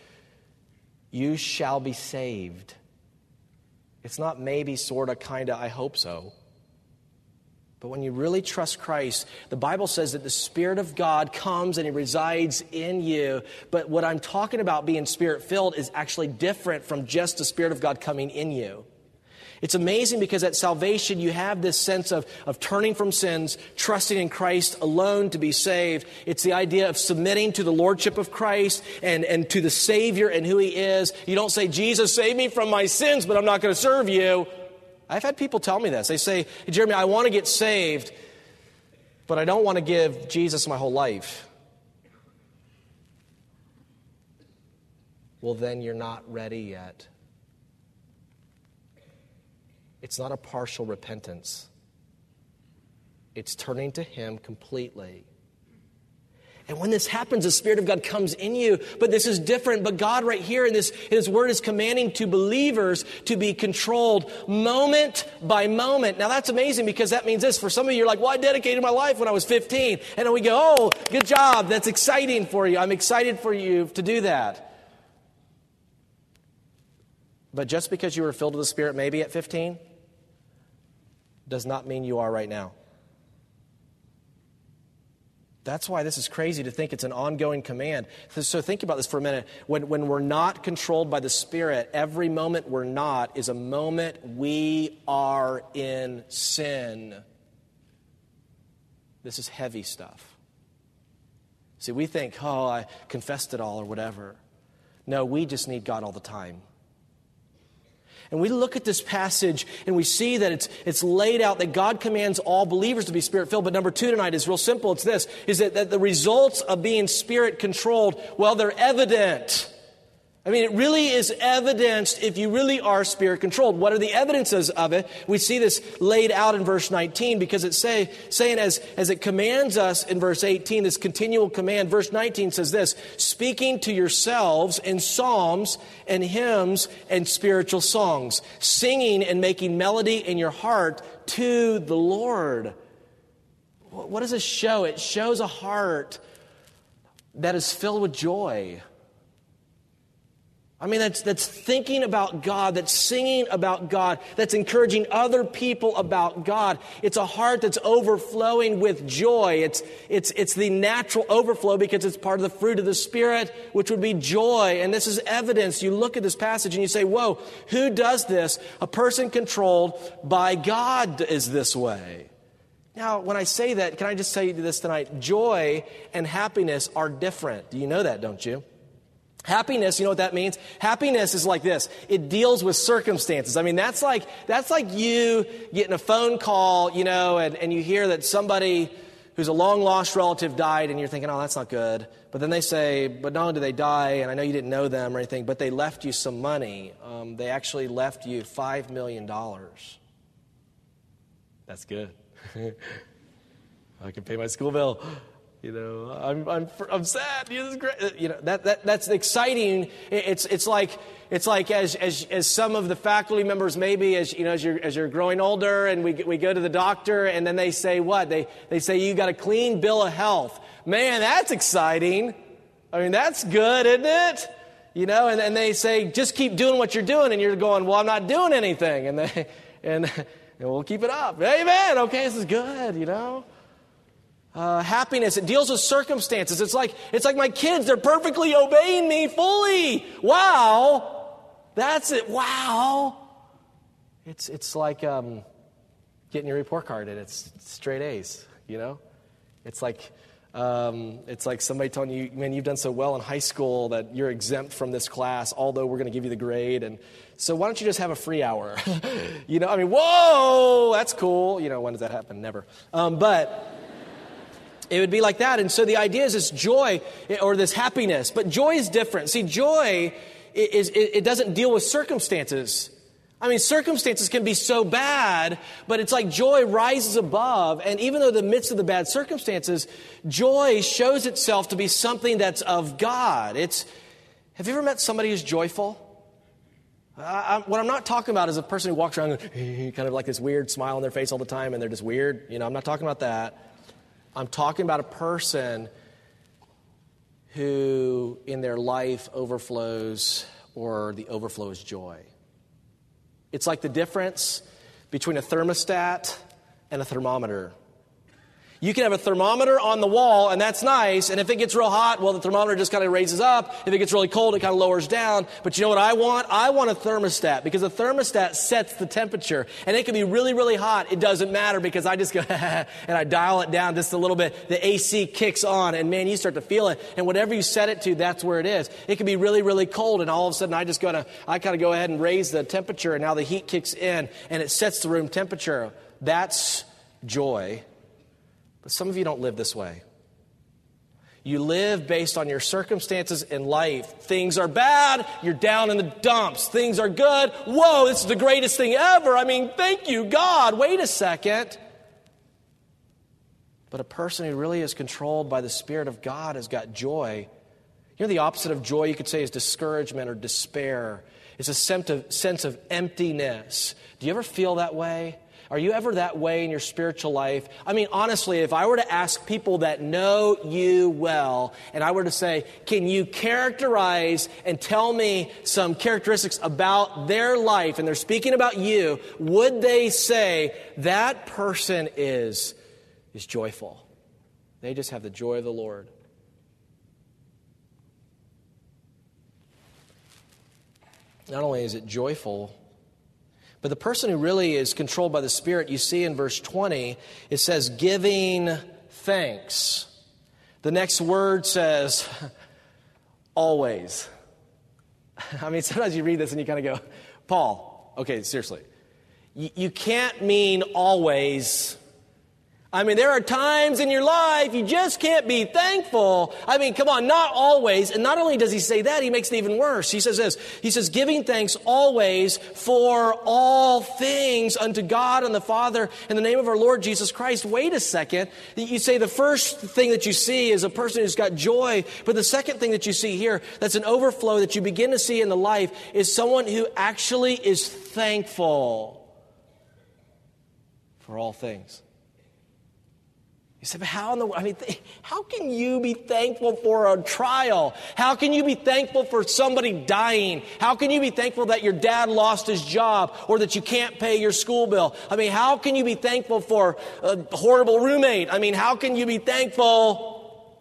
you shall be saved. It's not maybe, sort of, kind of, I hope so. But when you really trust Christ, the Bible says that the Spirit of God comes and He resides in you. But what I'm talking about being Spirit-filled is actually different from just the Spirit of God coming in you. It's amazing because at salvation you have this sense of, of turning from sins, trusting in Christ alone to be saved. It's the idea of submitting to the Lordship of Christ and, and to the Savior and who He is. You don't say, Jesus, save me from my sins, but I'm not going to serve you. I've had people tell me this. They say, hey, Jeremy, I want to get saved, but I don't want to give Jesus my whole life. Well, then you're not ready yet. It's not a partial repentance. It's turning to Him completely. And when this happens, the Spirit of God comes in you. But this is different. But God right here in this in His Word is commanding to believers to be controlled moment by moment. Now that's amazing because that means this. For some of you, you're like, well, I dedicated my life when I was fifteen. And then we go, oh, good job. That's exciting for you. I'm excited for you to do that. But just because you were filled with the Spirit maybe at fifteen does not mean you are right now. That's why this is crazy to think it's an ongoing command. So think about this for a minute. When, when we're not controlled by the Spirit, every moment we're not is a moment we are in sin. This is heavy stuff. See, we think, oh, I confessed it all or whatever. No, we just need God all the time. And we look at this passage and we see that it's it's laid out that God commands all believers to be Spirit-filled. But number two tonight is real simple. It's this, is that, that the results of being Spirit-controlled, well, they're evident. I mean, it really is evidenced if you really are Spirit-controlled. What are the evidences of it? We see this laid out in verse nineteen because it's say, saying as, as it commands us in verse eighteen, this continual command. Verse nineteen says this, speaking to yourselves in psalms and hymns and spiritual songs, singing and making melody in your heart to the Lord. What does this show? It shows a heart that is filled with joy. I mean, that's that's thinking about God, that's singing about God, that's encouraging other people about God. It's a heart that's overflowing with joy. It's it's it's the natural overflow because it's part of the fruit of the Spirit, which would be joy. And this is evidence. You look at this passage and you say, whoa, who does this? A person controlled by God is this way. Now, when I say that, can I just say this tonight? Joy and happiness are different. Do you know that, don't you? Happiness, you know what that means? Happiness is like this. It deals with circumstances. I mean, that's like that's like you getting a phone call, you know, and, and you hear that somebody who's a long-lost relative died, and you're thinking, oh, that's not good. But then they say, but not only did they die, and I know you didn't know them or anything, but they left you some money. Um, they actually left you five million dollars. That's good. I can pay my school bill. You know, I'm I'm I'm sad. You know, great. You know that that that's exciting. It's it's like it's like as as as some of the faculty members maybe as you know as you're as you're growing older and we we go to the doctor and then they say what they they say you got a clean bill of health. Man, that's exciting. I mean, that's good, isn't it? You know, and and they say just keep doing what you're doing, and you're going, well, I'm not doing anything, and they and and we'll keep it up. Amen. Okay, this is good. You know. Uh, happiness, it deals with circumstances. It's like it's like my kids, they're perfectly obeying me fully. Wow. That's it. Wow. It's it's like um, getting your report card and it's straight A's, you know? It's like um, it's like somebody telling you, man, you've done so well in high school that you're exempt from this class, although we're going to give you the grade. And so why don't you just have a free hour? You know, I mean, whoa, that's cool. You know, when does that happen? Never. Um, but... It would be like that. And so the idea is this joy or this happiness. But joy is different. See, joy, is it doesn't deal with circumstances. I mean, circumstances can be so bad, but it's like joy rises above. And even though in the midst of the bad circumstances, joy shows itself to be something that's of God. It's. Have you ever met somebody who's joyful? Uh, what I'm not talking about is a person who walks around kind of like this weird smile on their face all the time and they're just weird. You know, I'm not talking about that. I'm talking about a person who in their life overflows or the overflow is joy. It's like the difference between a thermostat and a thermometer. You can have a thermometer on the wall, and that's nice. And if it gets real hot, well, the thermometer just kind of raises up. If it gets really cold, it kind of lowers down. But you know what I want? I want a thermostat, because a thermostat sets the temperature. And it can be really, really hot. It doesn't matter, because I just go, and I dial it down just a little bit. The A C kicks on, and man, you start to feel it. And whatever you set it to, that's where it is. It can be really, really cold, and all of a sudden, I just go to, I kind of go ahead and raise the temperature, and now the heat kicks in, and it sets the room temperature. That's joy. But some of you don't live this way. You live based on your circumstances in life. Things are bad, you're down in the dumps. Things are good. Whoa, this is the greatest thing ever. I mean, thank you, God. Wait a second. But a person who really is controlled by the Spirit of God has got joy. You know, the opposite of joy, you could say, is discouragement or despair. It's a sense of, sense of emptiness. Do you ever feel that way? Are you ever that way in your spiritual life? I mean, honestly, if I were to ask people that know you well, and I were to say, can you characterize and tell me some characteristics about their life, and they're speaking about you, would they say that person is, is joyful? They just have the joy of the Lord. Not only is it joyful, but the person who really is controlled by the Spirit, you see in verse twenty, it says giving thanks. The next word says always. I mean, sometimes you read this and you kind of go, Paul, okay, seriously. You, you can't mean always. I mean, there are times in your life you just can't be thankful. I mean, come on, not always. And not only does he say that, he makes it even worse. He says this, he says, giving thanks always for all things unto God and the Father in the name of our Lord Jesus Christ. Wait a second. You say the first thing that you see is a person who's got joy, but the second thing that you see here, that's an overflow that you begin to see in the life, is someone who actually is thankful for all things. You say, but how in the world, I mean, th- how can you be thankful for a trial? How can you be thankful for somebody dying? How can you be thankful that your dad lost his job or that you can't pay your school bill? I mean, how can you be thankful for a horrible roommate? I mean, how can you be thankful?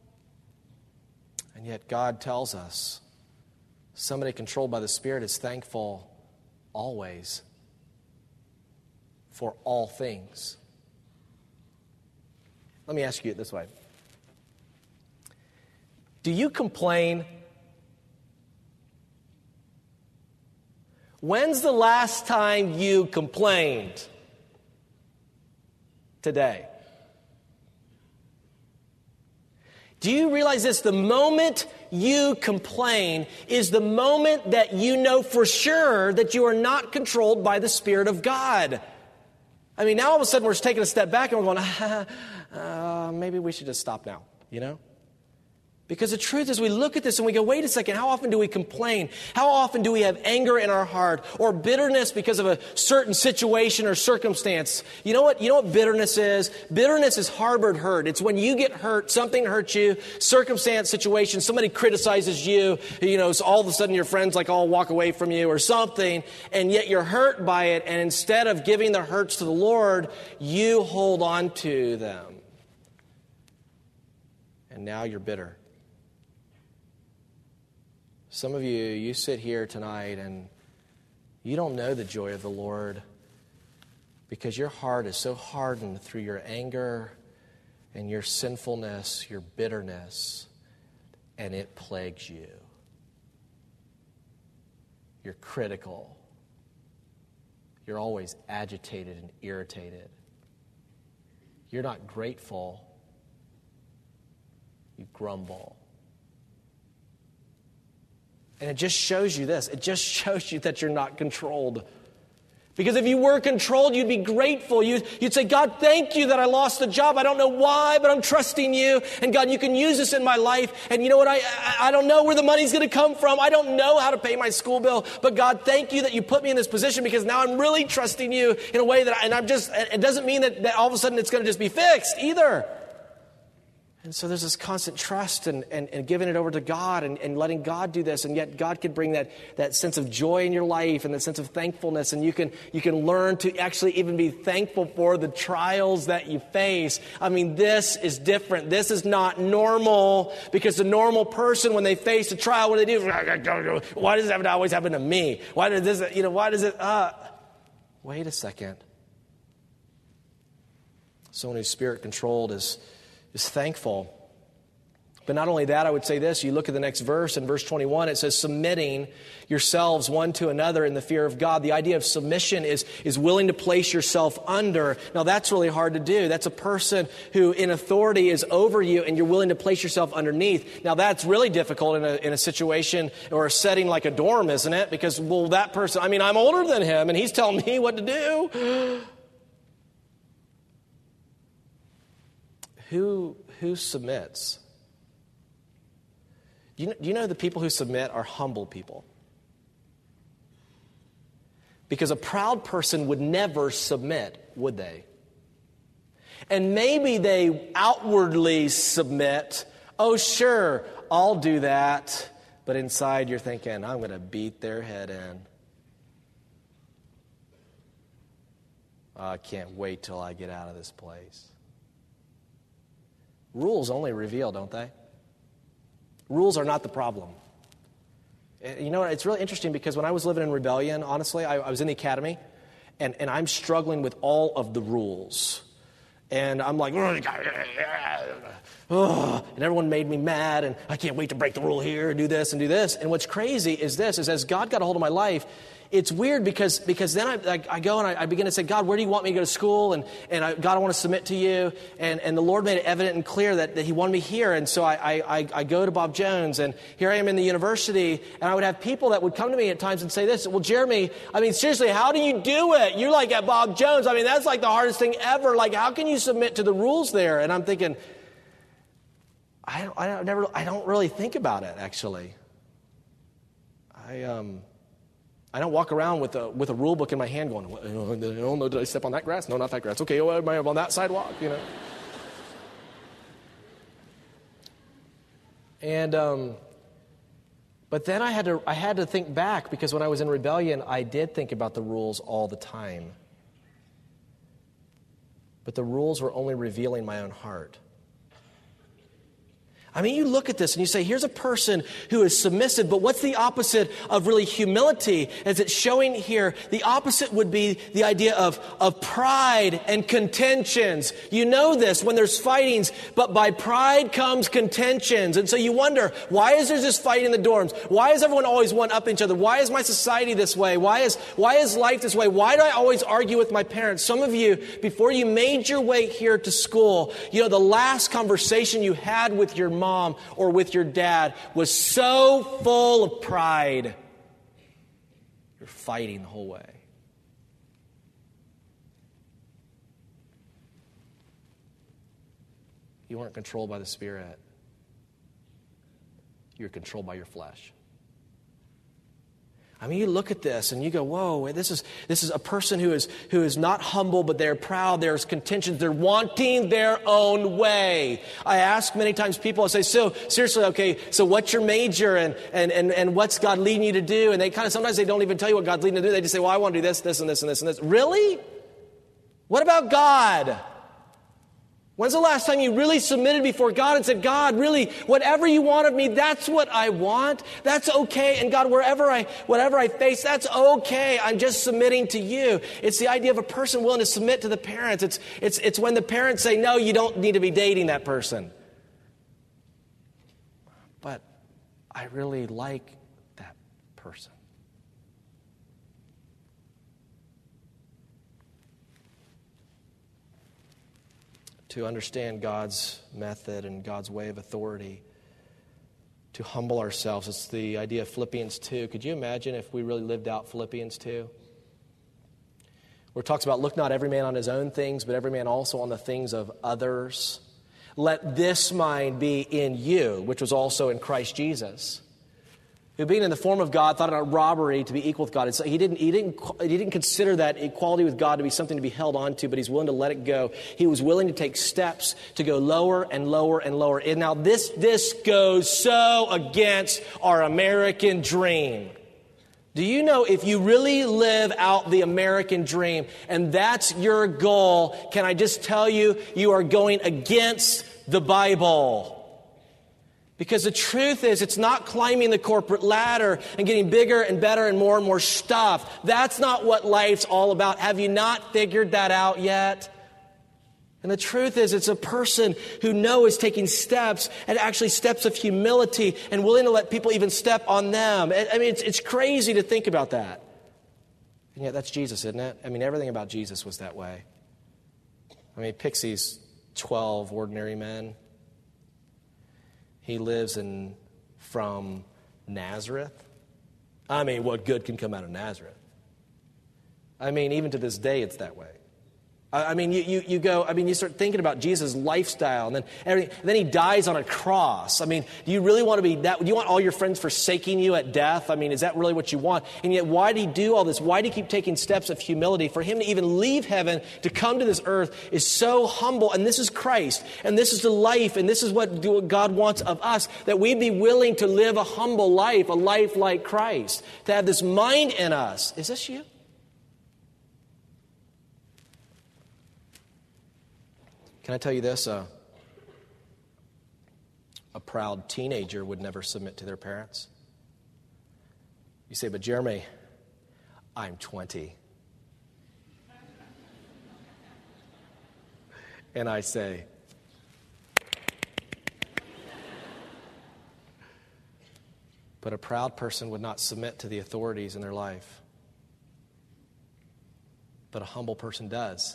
And yet God tells us somebody controlled by the Spirit is thankful always for all things. Let me ask you it this way. Do you complain? When's the last time you complained? Today. Do you realize this? The moment you complain is the moment that you know for sure that you are not controlled by the Spirit of God. I mean, now all of a sudden we're taking a step back and we're going, ah, uh, maybe we should just stop now, you know? Because the truth is we look at this and we go, wait a second, how often do we complain? How often do we have anger in our heart or bitterness because of a certain situation or circumstance? You know what? You know what bitterness is? Bitterness is harbored hurt. It's when you get hurt, something hurts you, circumstance, situation, somebody criticizes you, you know, so all of a sudden your friends like all walk away from you or something, and yet you're hurt by it, and instead of giving the hurts to the Lord, you hold on to them. And now you're bitter. Some of you, you sit here tonight and you don't know the joy of the Lord because your heart is so hardened through your anger and your sinfulness, your bitterness, and it plagues you. You're critical. You're always agitated and irritated. You're not grateful. You grumble. And it just shows you this. It just shows you that you're not controlled. Because if you were controlled, you'd be grateful. You'd, you'd say, God, thank you that I lost the job. I don't know why, but I'm trusting you. And God, you can use this in my life. And you know what? I, I, I don't know where the money's going to come from. I don't know how to pay my school bill. But God, thank you that you put me in this position because now I'm really trusting you in a way that, I, and I'm just, it doesn't mean that, that all of a sudden it's going to just be fixed either. And so there's this constant trust and, and, and giving it over to God and, and letting God do this. And yet God can bring that, that sense of joy in your life and that sense of thankfulness. And you can, you can learn to actually even be thankful for the trials that you face. I mean, this is different. This is not normal, because the normal person, when they face a trial, what do they do? Why does it have to always happen to me? Why does this, you know, why does it, uh, wait a second. Someone who's spirit controlled is is thankful. But not only that, I would say this. You look at the next verse, in verse twenty-one, it says, submitting yourselves one to another in the fear of God. The idea of submission is, is willing to place yourself under. Now, that's really hard to do. That's a person who in authority is over you and you're willing to place yourself underneath. Now, that's really difficult in a, in a situation or a setting like a dorm, isn't it? Because, well, that person, I mean, I'm older than him and he's telling me what to do. Who, who submits? Do you, know, do you know the people who submit are humble people? Because a proud person would never submit, would they? And maybe they outwardly submit. Oh, sure, I'll do that. But inside you're thinking, I'm going to beat their head in. I can't wait till I get out of this place. Rules only reveal, don't they? Rules are not the problem. You know, it's really interesting because when I was living in rebellion, honestly, I, I was in the academy, and, and I'm struggling with all of the rules. And I'm like, oh, and everyone made me mad, and I can't wait to break the rule here and do this and do this. And what's crazy is this, is as God got a hold of my life, it's weird because because then I, I, I go and I, I begin to say, God, where do you want me to go to school? And, and I, God, I want to submit to you. And, and the Lord made it evident and clear that, that he wanted me here. And so I, I, I go to Bob Jones, and here I am in the university, and I would have people that would come to me at times and say this, well, Jeremy, I mean, seriously, how do you do it? You're like at Bob Jones. I mean, that's like the hardest thing ever. Like, how can you submit to the rules there? And I'm thinking, I don't, I don't, never, I don't really think about it, actually. I, um... I don't walk around with a with a rule book in my hand going, oh, no, did I step on that grass? No, not that grass. Okay, oh, am I on that sidewalk? You know. And um, but then I had to I had to think back, because when I was in rebellion, I did think about the rules all the time. But the rules were only revealing my own heart. I mean, you look at this and you say, here's a person who is submissive, but what's the opposite of really humility? As it's showing here, the opposite would be the idea of, of pride and contentions. You know this when there's fightings, but by pride comes contentions. And so you wonder, why is there this fight in the dorms? Why is everyone always one up each other? Why is my society this way? Why is, why is life this way? Why do I always argue with my parents? Some of you, before you made your way here to school, you know, the last conversation you had with your mom or with your dad was so full of pride. You're fighting the whole way. You weren't controlled by the Spirit. You're controlled by your flesh. I mean, you look at this and you go, whoa, this is this is a person who is who is not humble, but they're proud. There's contentions. They're wanting their own way. I ask many times people, I say, so seriously, okay, so what's your major and, and, and, and what's God leading you to do? And they kind of, sometimes they don't even tell you what God's leading you to do. They just say, well, I want to do this, this, and this, and this, and this. Really? What about God? When's the last time you really submitted before God and said, God, really, whatever you want of me, that's what I want. That's okay. And God, wherever I, whatever I face, that's okay. I'm just submitting to you. It's the idea of a person willing to submit to the parents. It's, it's, it's when the parents say, no, you don't need to be dating that person. But I really like that person. To understand God's method and God's way of authority, to humble ourselves. It's the idea of Philippians two. Could you imagine if we really lived out Philippians two? Where it talks about, look not every man on his own things, but every man also on the things of others. Let this mind be in you, which was also in Christ Jesus, who being in the form of God thought it a robbery to be equal with God. It's, he, didn't, he, didn't, he didn't consider that equality with God to be something to be held on to, but he's willing to let it go. He was willing to take steps to go lower and lower and lower. And now this, this goes so against our American dream. Do you know if you really live out the American dream and that's your goal, can I just tell you, you are going against the Bible. Because the truth is, it's not climbing the corporate ladder and getting bigger and better and more and more stuff. That's not what life's all about. Have you not figured that out yet? And the truth is, it's a person who knows taking steps, and actually steps of humility, and willing to let people even step on them. I mean, it's, it's crazy to think about that. And yet that's Jesus, isn't it? I mean, everything about Jesus was that way. I mean, he picks these twelve ordinary men. He lives in from Nazareth. I mean, what good can come out of Nazareth? I mean, even to this day, it's that way. I mean, you, you, you go, I mean, you start thinking about Jesus' lifestyle, and then everything, and then he dies on a cross. I mean, do you really want to be that? Do you want all your friends forsaking you at death? I mean, is that really what you want? And yet, why did he do all this? Why did he keep taking steps of humility? For him to even leave heaven to come to this earth is so humble, and this is Christ, and this is the life, and this is what God wants of us, that we be willing to live a humble life, a life like Christ, to have this mind in us. Is this you? Can I tell you this? Uh, a proud teenager would never submit to their parents. You say, but Jeremy, I'm twenty. And I say, but a proud person would not submit to the authorities in their life. But a humble person does.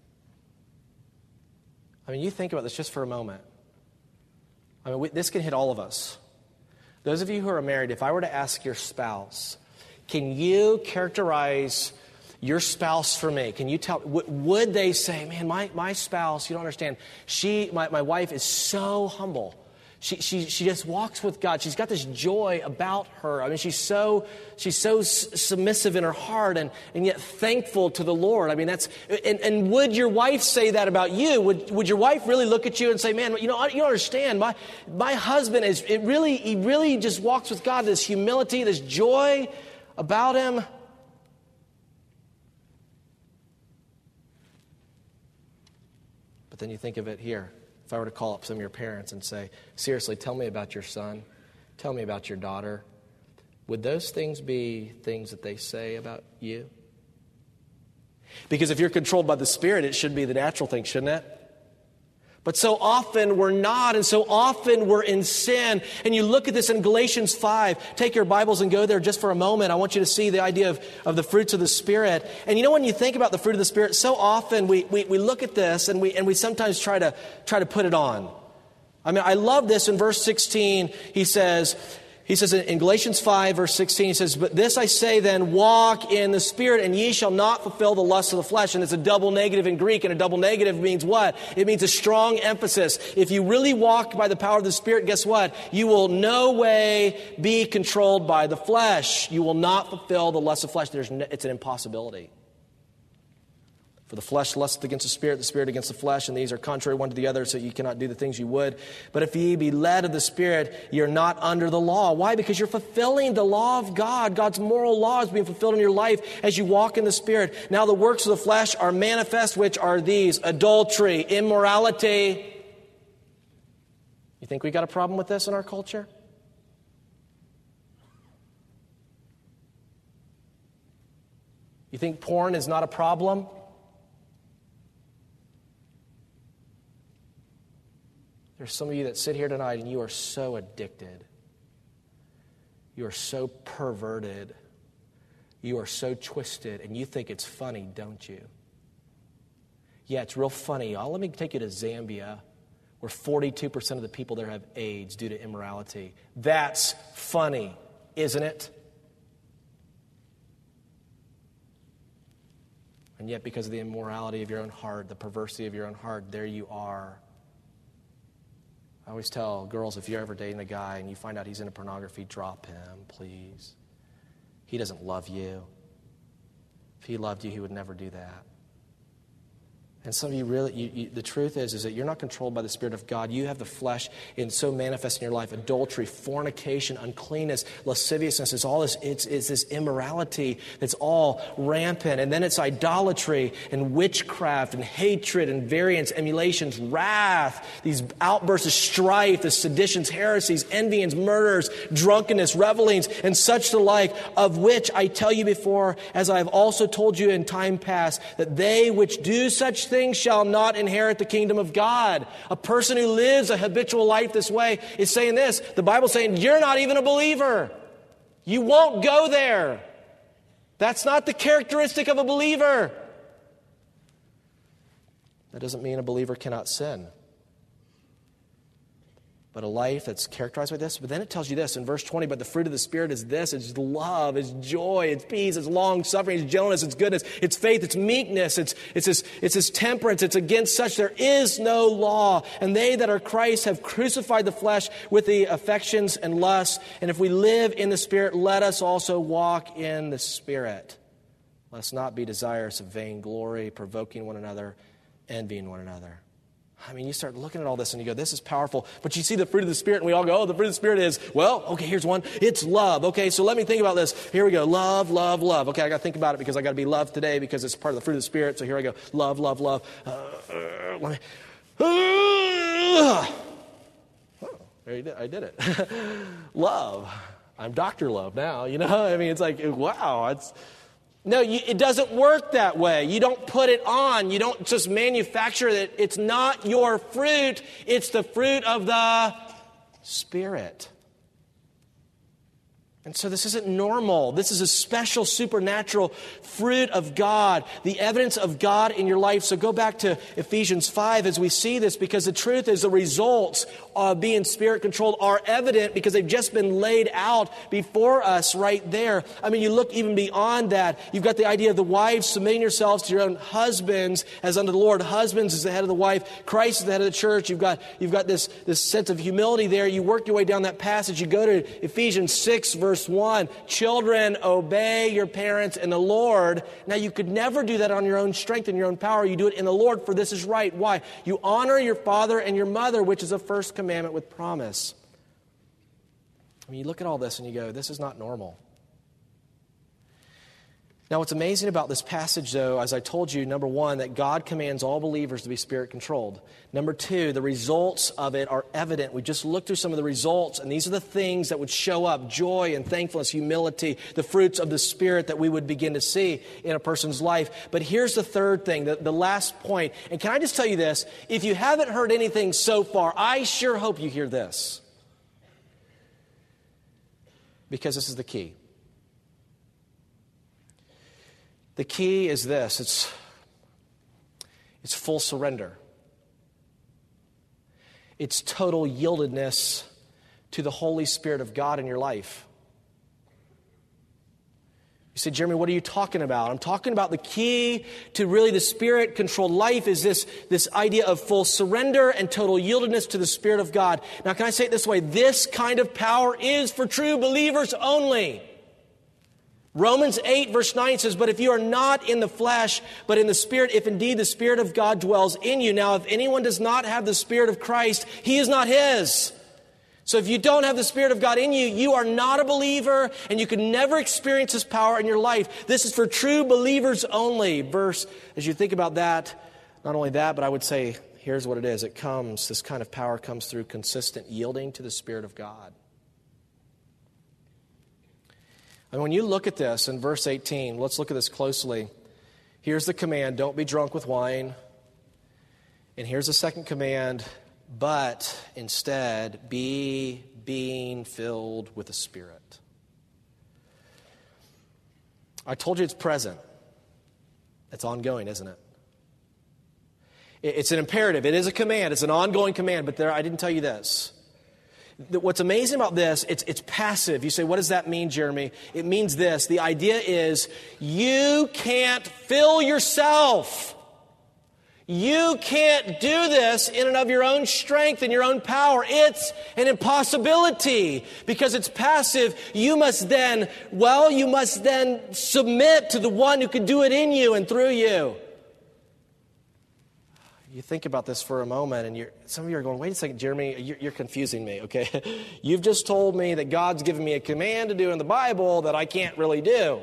I mean, you think about this just for a moment. I mean, we, this can hit all of us. Those of you who are married, if I were to ask your spouse, can you characterize your spouse for me? Can you tell, w- would they say, man, my, my spouse, you don't understand, she, my, my wife is so humble. She, she, she just walks with God. She's got this joy about her. I mean, she's so, she's so s- submissive in her heart and, and yet thankful to the Lord. I mean, that's, and, and would your wife say that about you? Would, would your wife really look at you and say, man, you know, you don't understand. My, my husband is, it really, he really just walks with God, this humility, this joy about him. But then you think of it here. If I were to call up some of your parents and say, seriously, tell me about your son. Tell me about your daughter. Would those things be things that they say about you? Because if you're controlled by the Spirit, it should be the natural thing, shouldn't it? But so often we're not, and so often we're in sin. And you look at this in Galatians five. Take your Bibles and go there just for a moment. I want you to see the idea of, of the fruits of the Spirit. And you know, when you think about the fruit of the Spirit, so often we, we, we look at this and we and we sometimes try to try to put it on. I mean, I love this in verse sixteen. He says, He says in Galatians five, verse sixteen, he says, but this I say then, walk in the Spirit, and ye shall not fulfill the lust of the flesh. And it's a double negative in Greek, and a double negative means what? It means a strong emphasis. If you really walk by the power of the Spirit, guess what? You will no way be controlled by the flesh. You will not fulfill the lust of flesh. There's no, it's an impossibility. For the flesh lusts against the Spirit, the Spirit against the flesh, and these are contrary one to the other, so you cannot do the things you would. But if ye be led of the Spirit, you're not under the law. Why? Because you're fulfilling the law of God. God's moral law is being fulfilled in your life as you walk in the Spirit. Now the works of the flesh are manifest, which are these: adultery, immorality. You think we got a problem with this in our culture? You think porn is not a problem? There's some of you that sit here tonight and you are so addicted. You are so perverted. You are so twisted, and you think it's funny, don't you? Yeah, it's real funny. Oh, let me take you to Zambia, where forty-two percent of the people there have AIDS due to immorality. That's funny, isn't it? And yet, because of the immorality of your own heart, the perversity of your own heart, there you are. I always tell girls, if you're ever dating a guy and you find out he's into pornography, drop him, please. He doesn't love you. If he loved you, he would never do that. And some of you really, you, you, the truth is, is that you're not controlled by the Spirit of God. You have the flesh in so manifest in your life. Adultery, fornication, uncleanness, lasciviousness. It's all this, it's, it's this immorality that's all rampant. And then it's idolatry and witchcraft and hatred and variance, emulations, wrath, these outbursts of strife, the seditions, heresies, envyings, murders, drunkenness, revelings, and such the like, of which I tell you before, as I have also told you in time past, that they which do such things things shall not inherit the kingdom of God. A person who lives a habitual life this way is saying this. The Bible's saying, you're not even a believer. You won't go there. That's not the characteristic of a believer. That doesn't mean a believer cannot sin. But a life that's characterized by this. But then it tells you this in verse twenty, but the fruit of the Spirit is this. It's love, it's joy, it's peace, it's long-suffering, it's gentleness, it's goodness, it's faith, it's meekness, it's, it's, this, it's this temperance. It's against such there is no law. And they that are Christ have crucified the flesh with the affections and lusts. And if we live in the Spirit, let us also walk in the Spirit. Let us not be desirous of vainglory, provoking one another, envying one another. I mean, you start looking at all this and you go, this is powerful. But you see the fruit of the Spirit and we all go, oh, the fruit of the Spirit is, well, okay, here's one. It's love. Okay, so let me think about this. Here we go. Love, love, love. Okay, I got to think about it because I got to be loved today because it's part of the fruit of the Spirit. So here I go. Love, love, love. Uh, uh, let me. Uh, oh, there you did. I did it. Love. I'm Doctor Love now, you know? I mean, it's like, wow, it's... No, you, it doesn't work that way. You don't put it on. You don't just manufacture it. It's not your fruit. It's the fruit of the Spirit. And so this isn't normal. This is a special supernatural fruit of God, the evidence of God in your life. So go back to Ephesians five as we see this, because the truth is the results of being Spirit-controlled are evident because they've just been laid out before us right there. I mean, you look even beyond that. You've got the idea of the wives submitting yourselves to your own husbands as unto the Lord. Husbands is the head of the wife. Christ is the head of the church. You've got, you've got this, this sense of humility there. You work your way down that passage. You go to Ephesians six, verse one, children, obey your parents in the Lord. Now, you could never do that on your own strength and your own power. You do it in the Lord, for this is right. Why? You honor your father and your mother, which is a first commandment with promise. I mean, you look at all this and you go, this is not normal. Now, what's amazing about this passage, though, as I told you, number one, that God commands all believers to be Spirit-controlled. Number two, the results of it are evident. We just looked through some of the results, and these are the things that would show up: joy and thankfulness, humility, the fruits of the Spirit that we would begin to see in a person's life. But here's the third thing, the, the last point. And can I just tell you this? If you haven't heard anything so far, I sure hope you hear this. Because this is the key. The key is this, it's, it's full surrender. It's total yieldedness to the Holy Spirit of God in your life. You say, Jeremy, what are you talking about? I'm talking about the key to really the Spirit-controlled life is this, this idea of full surrender and total yieldedness to the Spirit of God. Now, can I say it this way? This kind of power is for true believers only. Romans eight, verse nine says, but if you are not in the flesh, but in the Spirit, if indeed the Spirit of God dwells in you. Now, if anyone does not have the Spirit of Christ, he is not his. So if you don't have the Spirit of God in you, you are not a believer, and you can never experience His power in your life. This is for true believers only. Verse, as you think about that, not only that, but I would say, here's what it is. It comes, this kind of power comes through consistent yielding to the Spirit of God. And when you look at this in verse eighteen, let's look at this closely. Here's the command, don't be drunk with wine. And here's the second command, but instead be being filled with the Spirit. I told you it's present. It's ongoing, isn't it? It's an imperative. It is a command. It's an ongoing command. But there, I didn't tell you this. What's amazing about this, it's, it's passive. You say, what does that mean, Jeremy? It means this. The idea is you can't fill yourself. You can't do this in and of your own strength and your own power. It's an impossibility because it's passive. You must then, well, you must then submit to the one who can do it in you and through you. You think about this for a moment, and you're, some of you are going, wait a second, Jeremy, you're, you're confusing me, okay? You've just told me that God's given me a command to do in the Bible that I can't really do.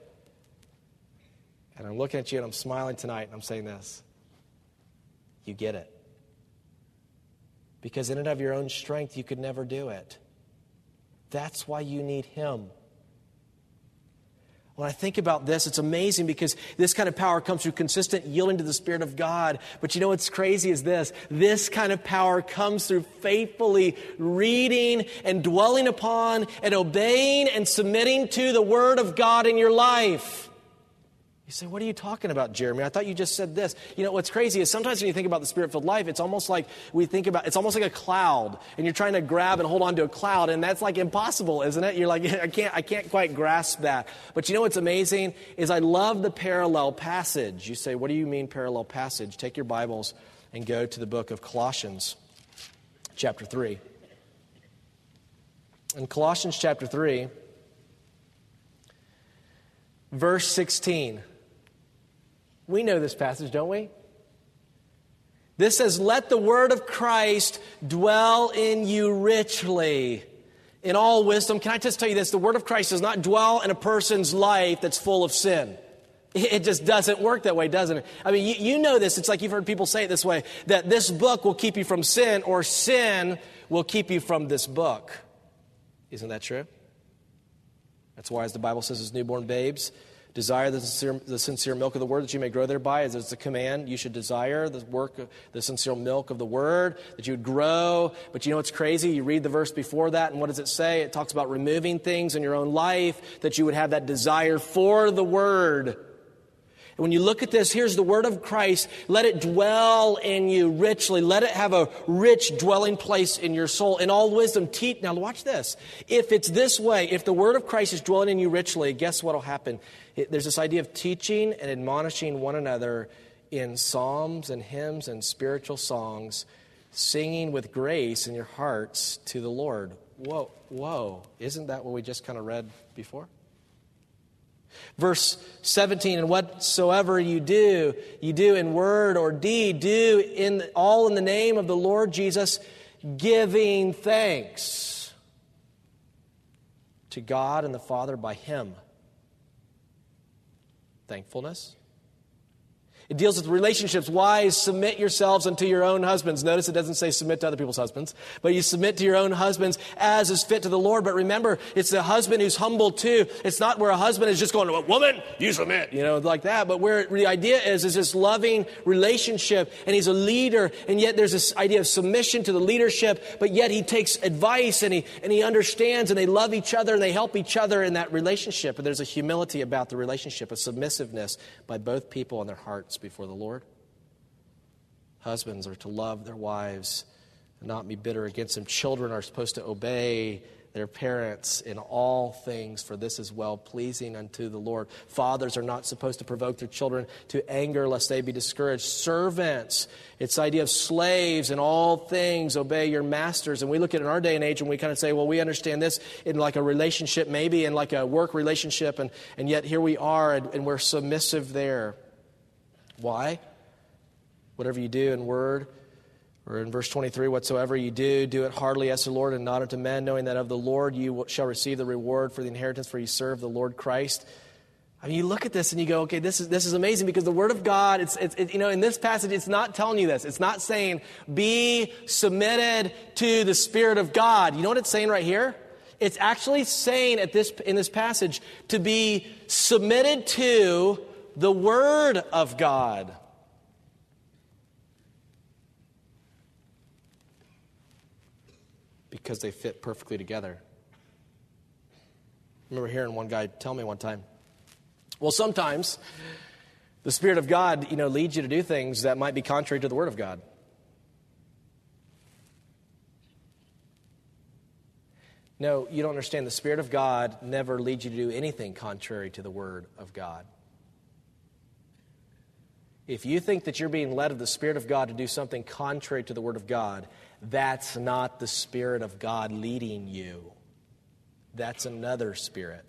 And I'm looking at you, and I'm smiling tonight, and I'm saying this. You get it. Because in and of your own strength, you could never do it. That's why you need Him. When I think about this, it's amazing because this kind of power comes through consistent yielding to the Spirit of God. But you know what's crazy is this. This kind of power comes through faithfully reading and dwelling upon and obeying and submitting to the Word of God in your life. You say, what are you talking about, Jeremy? I thought you just said this. You know, what's crazy is sometimes when you think about the Spirit-filled life, it's almost like we think about, it's almost like a cloud, and you're trying to grab and hold on to a cloud, and that's like impossible, isn't it? You're like, I can't, I can't quite grasp that. But you know what's amazing is I love the parallel passage. You say, what do you mean parallel passage? Take your Bibles and go to the book of Colossians, chapter three. In Colossians chapter three, verse sixteen. We know this passage, don't we? This says, let the word of Christ dwell in you richly in all wisdom. Can I just tell you this? The word of Christ does not dwell in a person's life that's full of sin. It just doesn't work that way, doesn't it? I mean, you, you know this. It's like you've heard people say it this way, that this book will keep you from sin, or sin will keep you from this book. Isn't that true? That's why, as the Bible says, as newborn babes, desire the sincere, the sincere milk of the word that you may grow thereby. As it's a command, you should desire the work, of, the sincere milk of the word, that you would grow. But you know what's crazy? You read the verse before that, and what does it say? It talks about removing things in your own life, that you would have that desire for the word. And when you look at this, here's the word of Christ. Let it dwell in you richly. Let it have a rich dwelling place in your soul. In all wisdom, teach. Now watch this. If it's this way, if the word of Christ is dwelling in you richly, guess what will happen? It, there's this idea of teaching and admonishing one another in psalms and hymns and spiritual songs, singing with grace in your hearts to the Lord. Whoa, whoa. Isn't that what we just kind of read before? Verse seventeen, and whatsoever you do, you do in word or deed, do in all in the name of the Lord Jesus, giving thanks to God and the Father by Him. Thankfulness. It deals with relationships. Wives, submit yourselves unto your own husbands. Notice it doesn't say submit to other people's husbands, but you submit to your own husbands as is fit to the Lord. But remember, it's the husband who's humble too. It's not where a husband is just going, well, woman, you submit, you know, like that. But where the idea is, is this loving relationship, and he's a leader, and yet there's this idea of submission to the leadership, but yet he takes advice, and he, and he understands, and they love each other, and they help each other in that relationship. And there's a humility about the relationship, a submissiveness by both people in their hearts before the Lord. Husbands are to love their wives and not be bitter against them. Children are supposed to obey their parents in all things, for this is well-pleasing unto the Lord. Fathers are not supposed to provoke their children to anger lest they be discouraged. Servants, it's the idea of slaves in all things, obey your masters. And we look at it in our day and age and we kind of say, well, we understand this in like a relationship, maybe in like a work relationship, and, and yet here we are, and, and we're submissive there. Why? Whatever you do in word, or in verse twenty-three, whatsoever you do, do it heartily as to the Lord and not unto men, knowing that of the Lord you shall receive the reward for the inheritance, for you serve the Lord Christ. I mean, you look at this and you go, okay, this is this is amazing, because the Word of God, it's, it's it, you know, in this passage, it's not telling you this. It's not saying, be submitted to the Spirit of God. You know what it's saying right here? It's actually saying at this in this passage to be submitted to the Word of God. Because they fit perfectly together. I remember hearing one guy tell me one time, well, sometimes the Spirit of God, you know, leads you to do things that might be contrary to the Word of God. No, you don't understand. The Spirit of God never leads you to do anything contrary to the Word of God. If you think that you're being led of the Spirit of God to do something contrary to the Word of God, that's not the Spirit of God leading you. That's another spirit.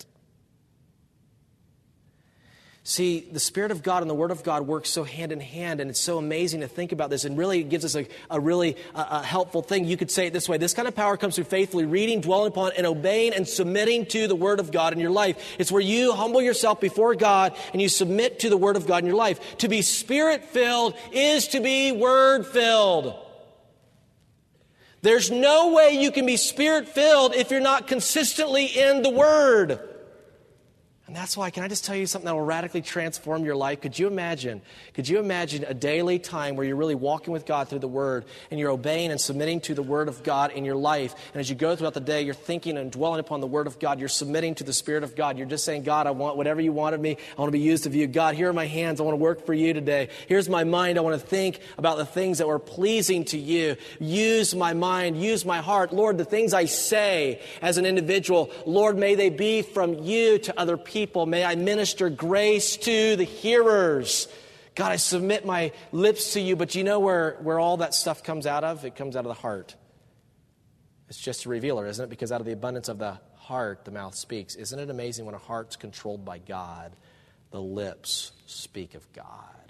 See, the Spirit of God and the Word of God work so hand in hand, and it's so amazing to think about this, and really it gives us a, a really uh, a helpful thing. You could say it this way. This kind of power comes through faithfully reading, dwelling upon, and obeying and submitting to the Word of God in your life. It's where you humble yourself before God and you submit to the Word of God in your life. To be Spirit-filled is to be Word-filled. There's no way you can be Spirit-filled if you're not consistently in the Word. And that's why, can I just tell you something that will radically transform your life? Could you imagine, could you imagine a daily time where you're really walking with God through the Word and you're obeying and submitting to the Word of God in your life? And as you go throughout the day, you're thinking and dwelling upon the Word of God. You're submitting to the Spirit of God. You're just saying, God, I want whatever you want of me. I want to be used of you. God, here are my hands. I want to work for you today. Here's my mind. I want to think about the things that were pleasing to you. Use my mind. Use my heart. Lord, the things I say as an individual, Lord, may they be from you to other people. People, may I minister grace to the hearers. God, I submit my lips to you, but you know where, where all that stuff comes out of? It comes out of the heart. It's just a revealer, isn't it? Because out of the abundance of the heart, the mouth speaks. Isn't it amazing when a heart's controlled by God, the lips speak of God?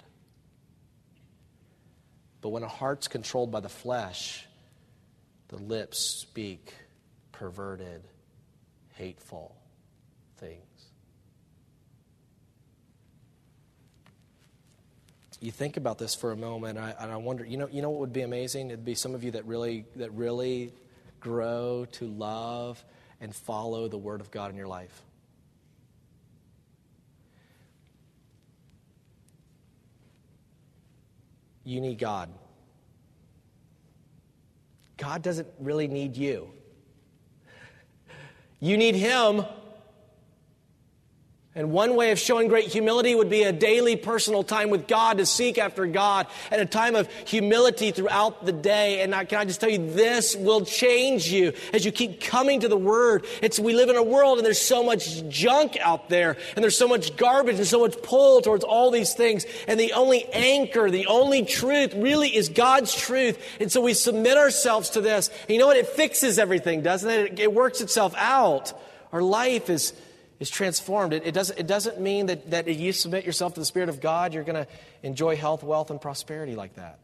But when a heart's controlled by the flesh, the lips speak perverted, hateful things. You think about this for a moment, and I, and I wonder, you know, you know what would be amazing? It'd be some of you that really, that really grow to love and follow the Word of God in your life. You need God. God doesn't really need you. You need Him. And one way of showing great humility would be a daily personal time with God, to seek after God, and a time of humility throughout the day. And I, can I just tell you, this will change you as you keep coming to the Word. It's, we live in a world and there's so much junk out there, and there's so much garbage and so much pull towards all these things. And the only anchor, the only truth really is God's truth. And so we submit ourselves to this. And you know what? It fixes everything, doesn't it? It, it works itself out. Our life is... is transformed. It, it, doesn't, it doesn't mean that, that if you submit yourself to the Spirit of God, you're going to enjoy health, wealth, and prosperity like that.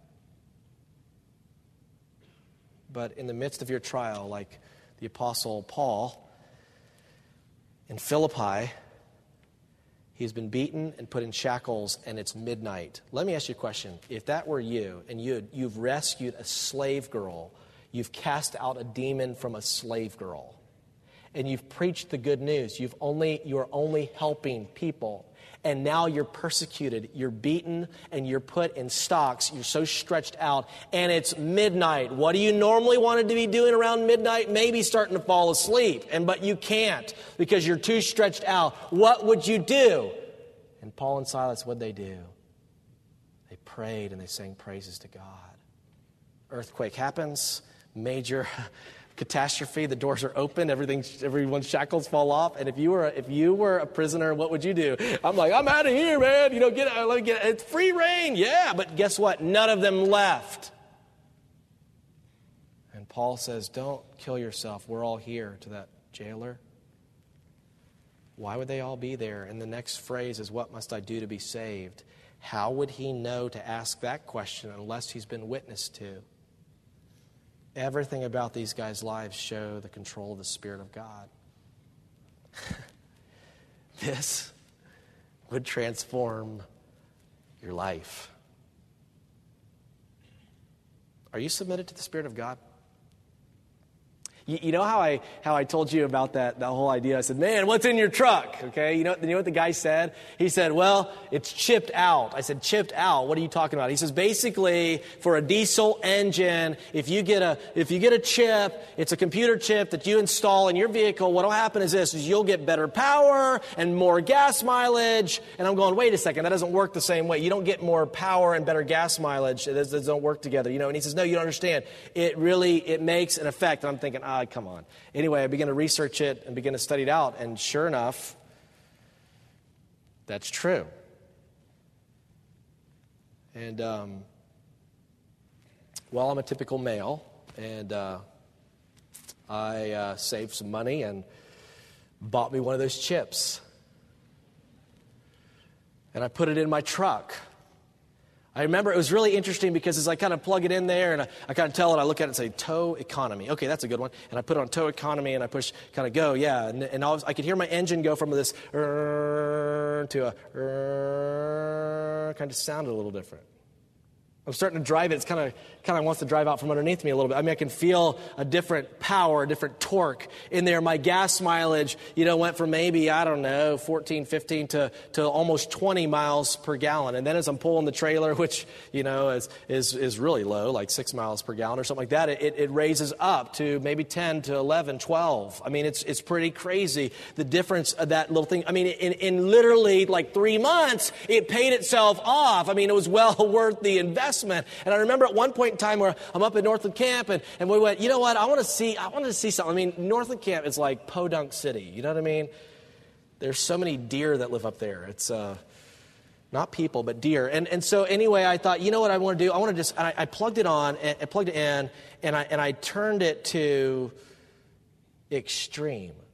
But in the midst of your trial, like the Apostle Paul in Philippi, he's been beaten and put in shackles, and it's midnight. Let me ask you a question. If that were you, and you, you've rescued a slave girl, you've cast out a demon from a slave girl, and you've preached the good news. You've only, you're only helping people. And now you're persecuted, you're beaten, and you're put in stocks. You're so stretched out, and it's midnight. What do you normally want to be doing around midnight? Maybe starting to fall asleep, and but you can't because you're too stretched out. What would you do? And Paul and Silas, what'd they do? They prayed and they sang praises to God. Earthquake happens, major catastrophe, the doors are open, everything, everyone's shackles fall off. And if you were, if you were a prisoner, what would you do? I'm like, I'm out of here, man. You know, get out, let me get, it's free reign. Yeah, but guess what? None of them left. And Paul says, don't kill yourself. We're all here, to that jailer. Why would they all be there? And the next phrase is, what must I do to be saved? How would he know to ask that question unless he's been witnessed to? Everything about these guys' lives show the control of the Spirit of God. This would transform your life. Are you submitted to the Spirit of God? You, you know how I how I told you about that, that whole idea? I said, man, what's in your truck? Okay, you know, you know what the guy said? He said, well, it's chipped out. I said, chipped out? What are you talking about? He says, basically, for a diesel engine, if you get a if you get a chip, it's a computer chip that you install in your vehicle, what'll happen is this, is you'll get better power and more gas mileage. And I'm going, wait a second, that doesn't work the same way. You don't get more power and better gas mileage. Those don't work together. You know, and he says, no, you don't understand. It really, it makes an effect. And I'm thinking, ah, come on. Anyway, I began to research it and began to study it out, and sure enough, that's true. And, um, well, I'm a typical male, and uh, I uh, saved some money and bought me one of those chips. And I put it in my truck. I remember it was really interesting because as I kind of plug it in there and I, I kind of tell it, I look at it and say, tow economy. Okay, that's a good one. And I put it on tow economy and I push, kind of go, yeah. And, and I, was, I could hear my engine go from this uh, to a uh, kind of sounded a little different. I'm starting to drive it. It's kind of kind of wants to drive out from underneath me a little bit. I mean, I can feel a different power, a different torque in there. My gas mileage, you know, went from maybe, I don't know, fourteen, fifteen to, to almost twenty miles per gallon. And then as I'm pulling the trailer, which, you know, is is, is really low, like six miles per gallon or something like that, it, it raises up to maybe ten to eleven, twelve. I mean, it's it's pretty crazy, the difference of that little thing. I mean, in, in literally like three months, it paid itself off. I mean, it was well worth the investment. And I remember at one point in time where I'm up at Northland Camp and, and we went, you know what, I want to see, I wanted to see something. I mean, Northland Camp is like Podunk City, you know what I mean? There's so many deer that live up there. It's uh, not people, but deer. And and so anyway, I thought, you know what I want to do? I want to just, I, I plugged it on, and I plugged it in, and I and I turned it to extreme.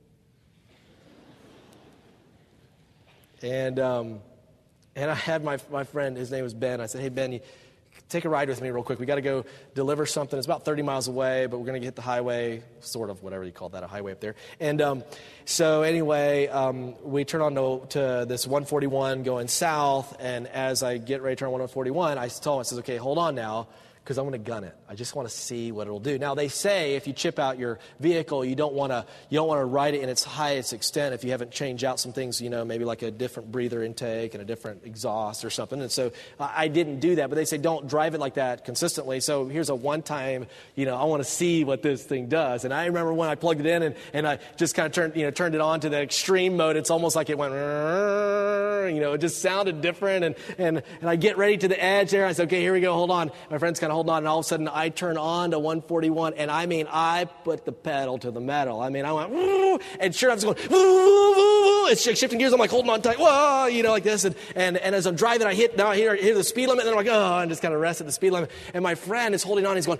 And um, and I had my my friend, his name was Ben. I said, hey, Ben, you, take a ride with me real quick. We got to go deliver something. It's about thirty miles away, but we're going to hit the highway, sort of, whatever you call that, a highway up there. And um, so anyway, um, we turn on to, to this one forty-one going south, and as I get ready to turn on one forty-one, I told him, I says, okay, hold on now, because I'm going to gun it. I just want to see what it'll do. Now, they say if you chip out your vehicle, you don't want to you don't want to ride it in its highest extent if you haven't changed out some things, you know, maybe like a different breather intake and a different exhaust or something. And so I didn't do that, but they say don't drive it like that consistently. So here's a one-time, you know, I want to see what this thing does. And I remember when I plugged it in and, and I just kind of turned, you know, turned it on to the extreme mode. It's almost like it went, you know, it just sounded different. And, and, and I get ready to the edge there. I said, okay, here we go. Hold on. My friend's kind of holding on. And all of a sudden I turn on to one forty-one. And I mean, I put the pedal to the metal. I mean, I went, woo, and sure, I was going, woo, woo, woo, it's shifting gears. I'm like holding on tight, whoa, you know, like this. And, and, and as I'm driving, I hit, now I hear, hear the speed limit. And then I'm like, oh, and just kind of rest at the speed limit. And my friend is holding on. He's going,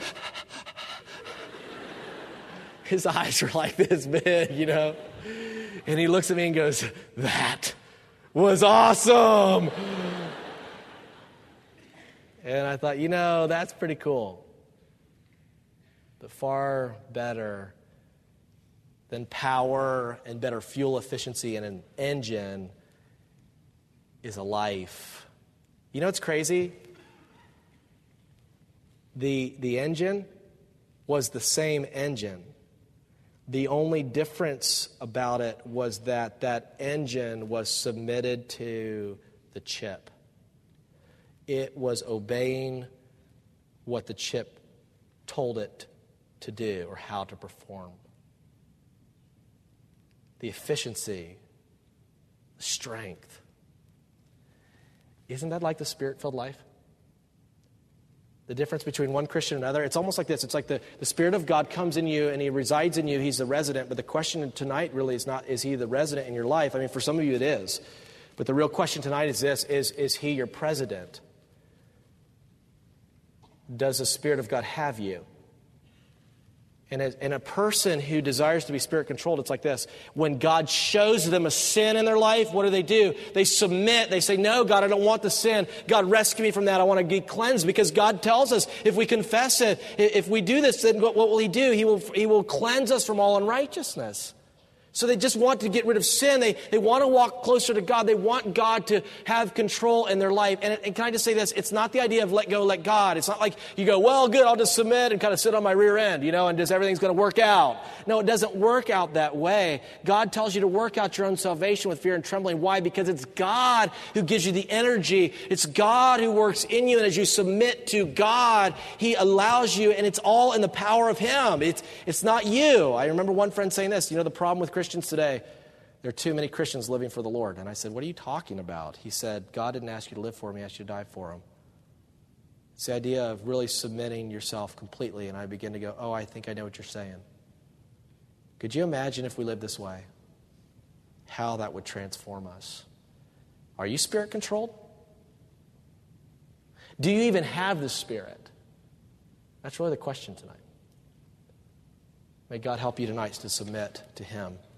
his eyes are like this big, you know. And he looks at me and goes, that was awesome. And I thought, you know, that's pretty cool. But far better than power and better fuel efficiency in an engine is a life. You know what's crazy? The, the engine was the same engine. The only difference about it was that that engine was submitted to the chip. It was obeying what the chip told it to do or how to perform. The efficiency, the strength. Isn't that like the Spirit-filled life? The difference between one Christian and another, it's almost like this. It's like the, the Spirit of God comes in you and He resides in you. He's the resident. But the question tonight really is not, is He the resident in your life? I mean, for some of you it is. But the real question tonight is this, is, is He your president? Does the Spirit of God have you? And a, and a person who desires to be Spirit-controlled, it's like this. When God shows them a sin in their life, what do they do? They submit. They say, no, God, I don't want the sin. God, rescue me from that. I want to get cleansed. Because God tells us if we confess it, if we do this, then what, what will He do? He will, he will cleanse us from all unrighteousness. So they just want to get rid of sin. They, they want to walk closer to God. They want God to have control in their life. And, and can I just say this? It's not the idea of let go, let God. It's not like you go, well, good, I'll just submit and kind of sit on my rear end, you know, and just everything's going to work out. No, it doesn't work out that way. God tells you to work out your own salvation with fear and trembling. Why? Because it's God who gives you the energy. It's God who works in you. And as you submit to God, He allows you, and it's all in the power of Him. It's, it's not you. I remember one friend saying this, you know, the problem with Christians today, there are too many Christians living for the Lord. And I said, what are you talking about? He said, God didn't ask you to live for Him, He asked you to die for Him. It's the idea of really submitting yourself completely. And I begin to go, oh, I think I know what you're saying. Could you imagine if we lived this way? How that would transform us. Are you Spirit-controlled? Do you even have the Spirit? That's really the question tonight. May God help you tonight to submit to Him.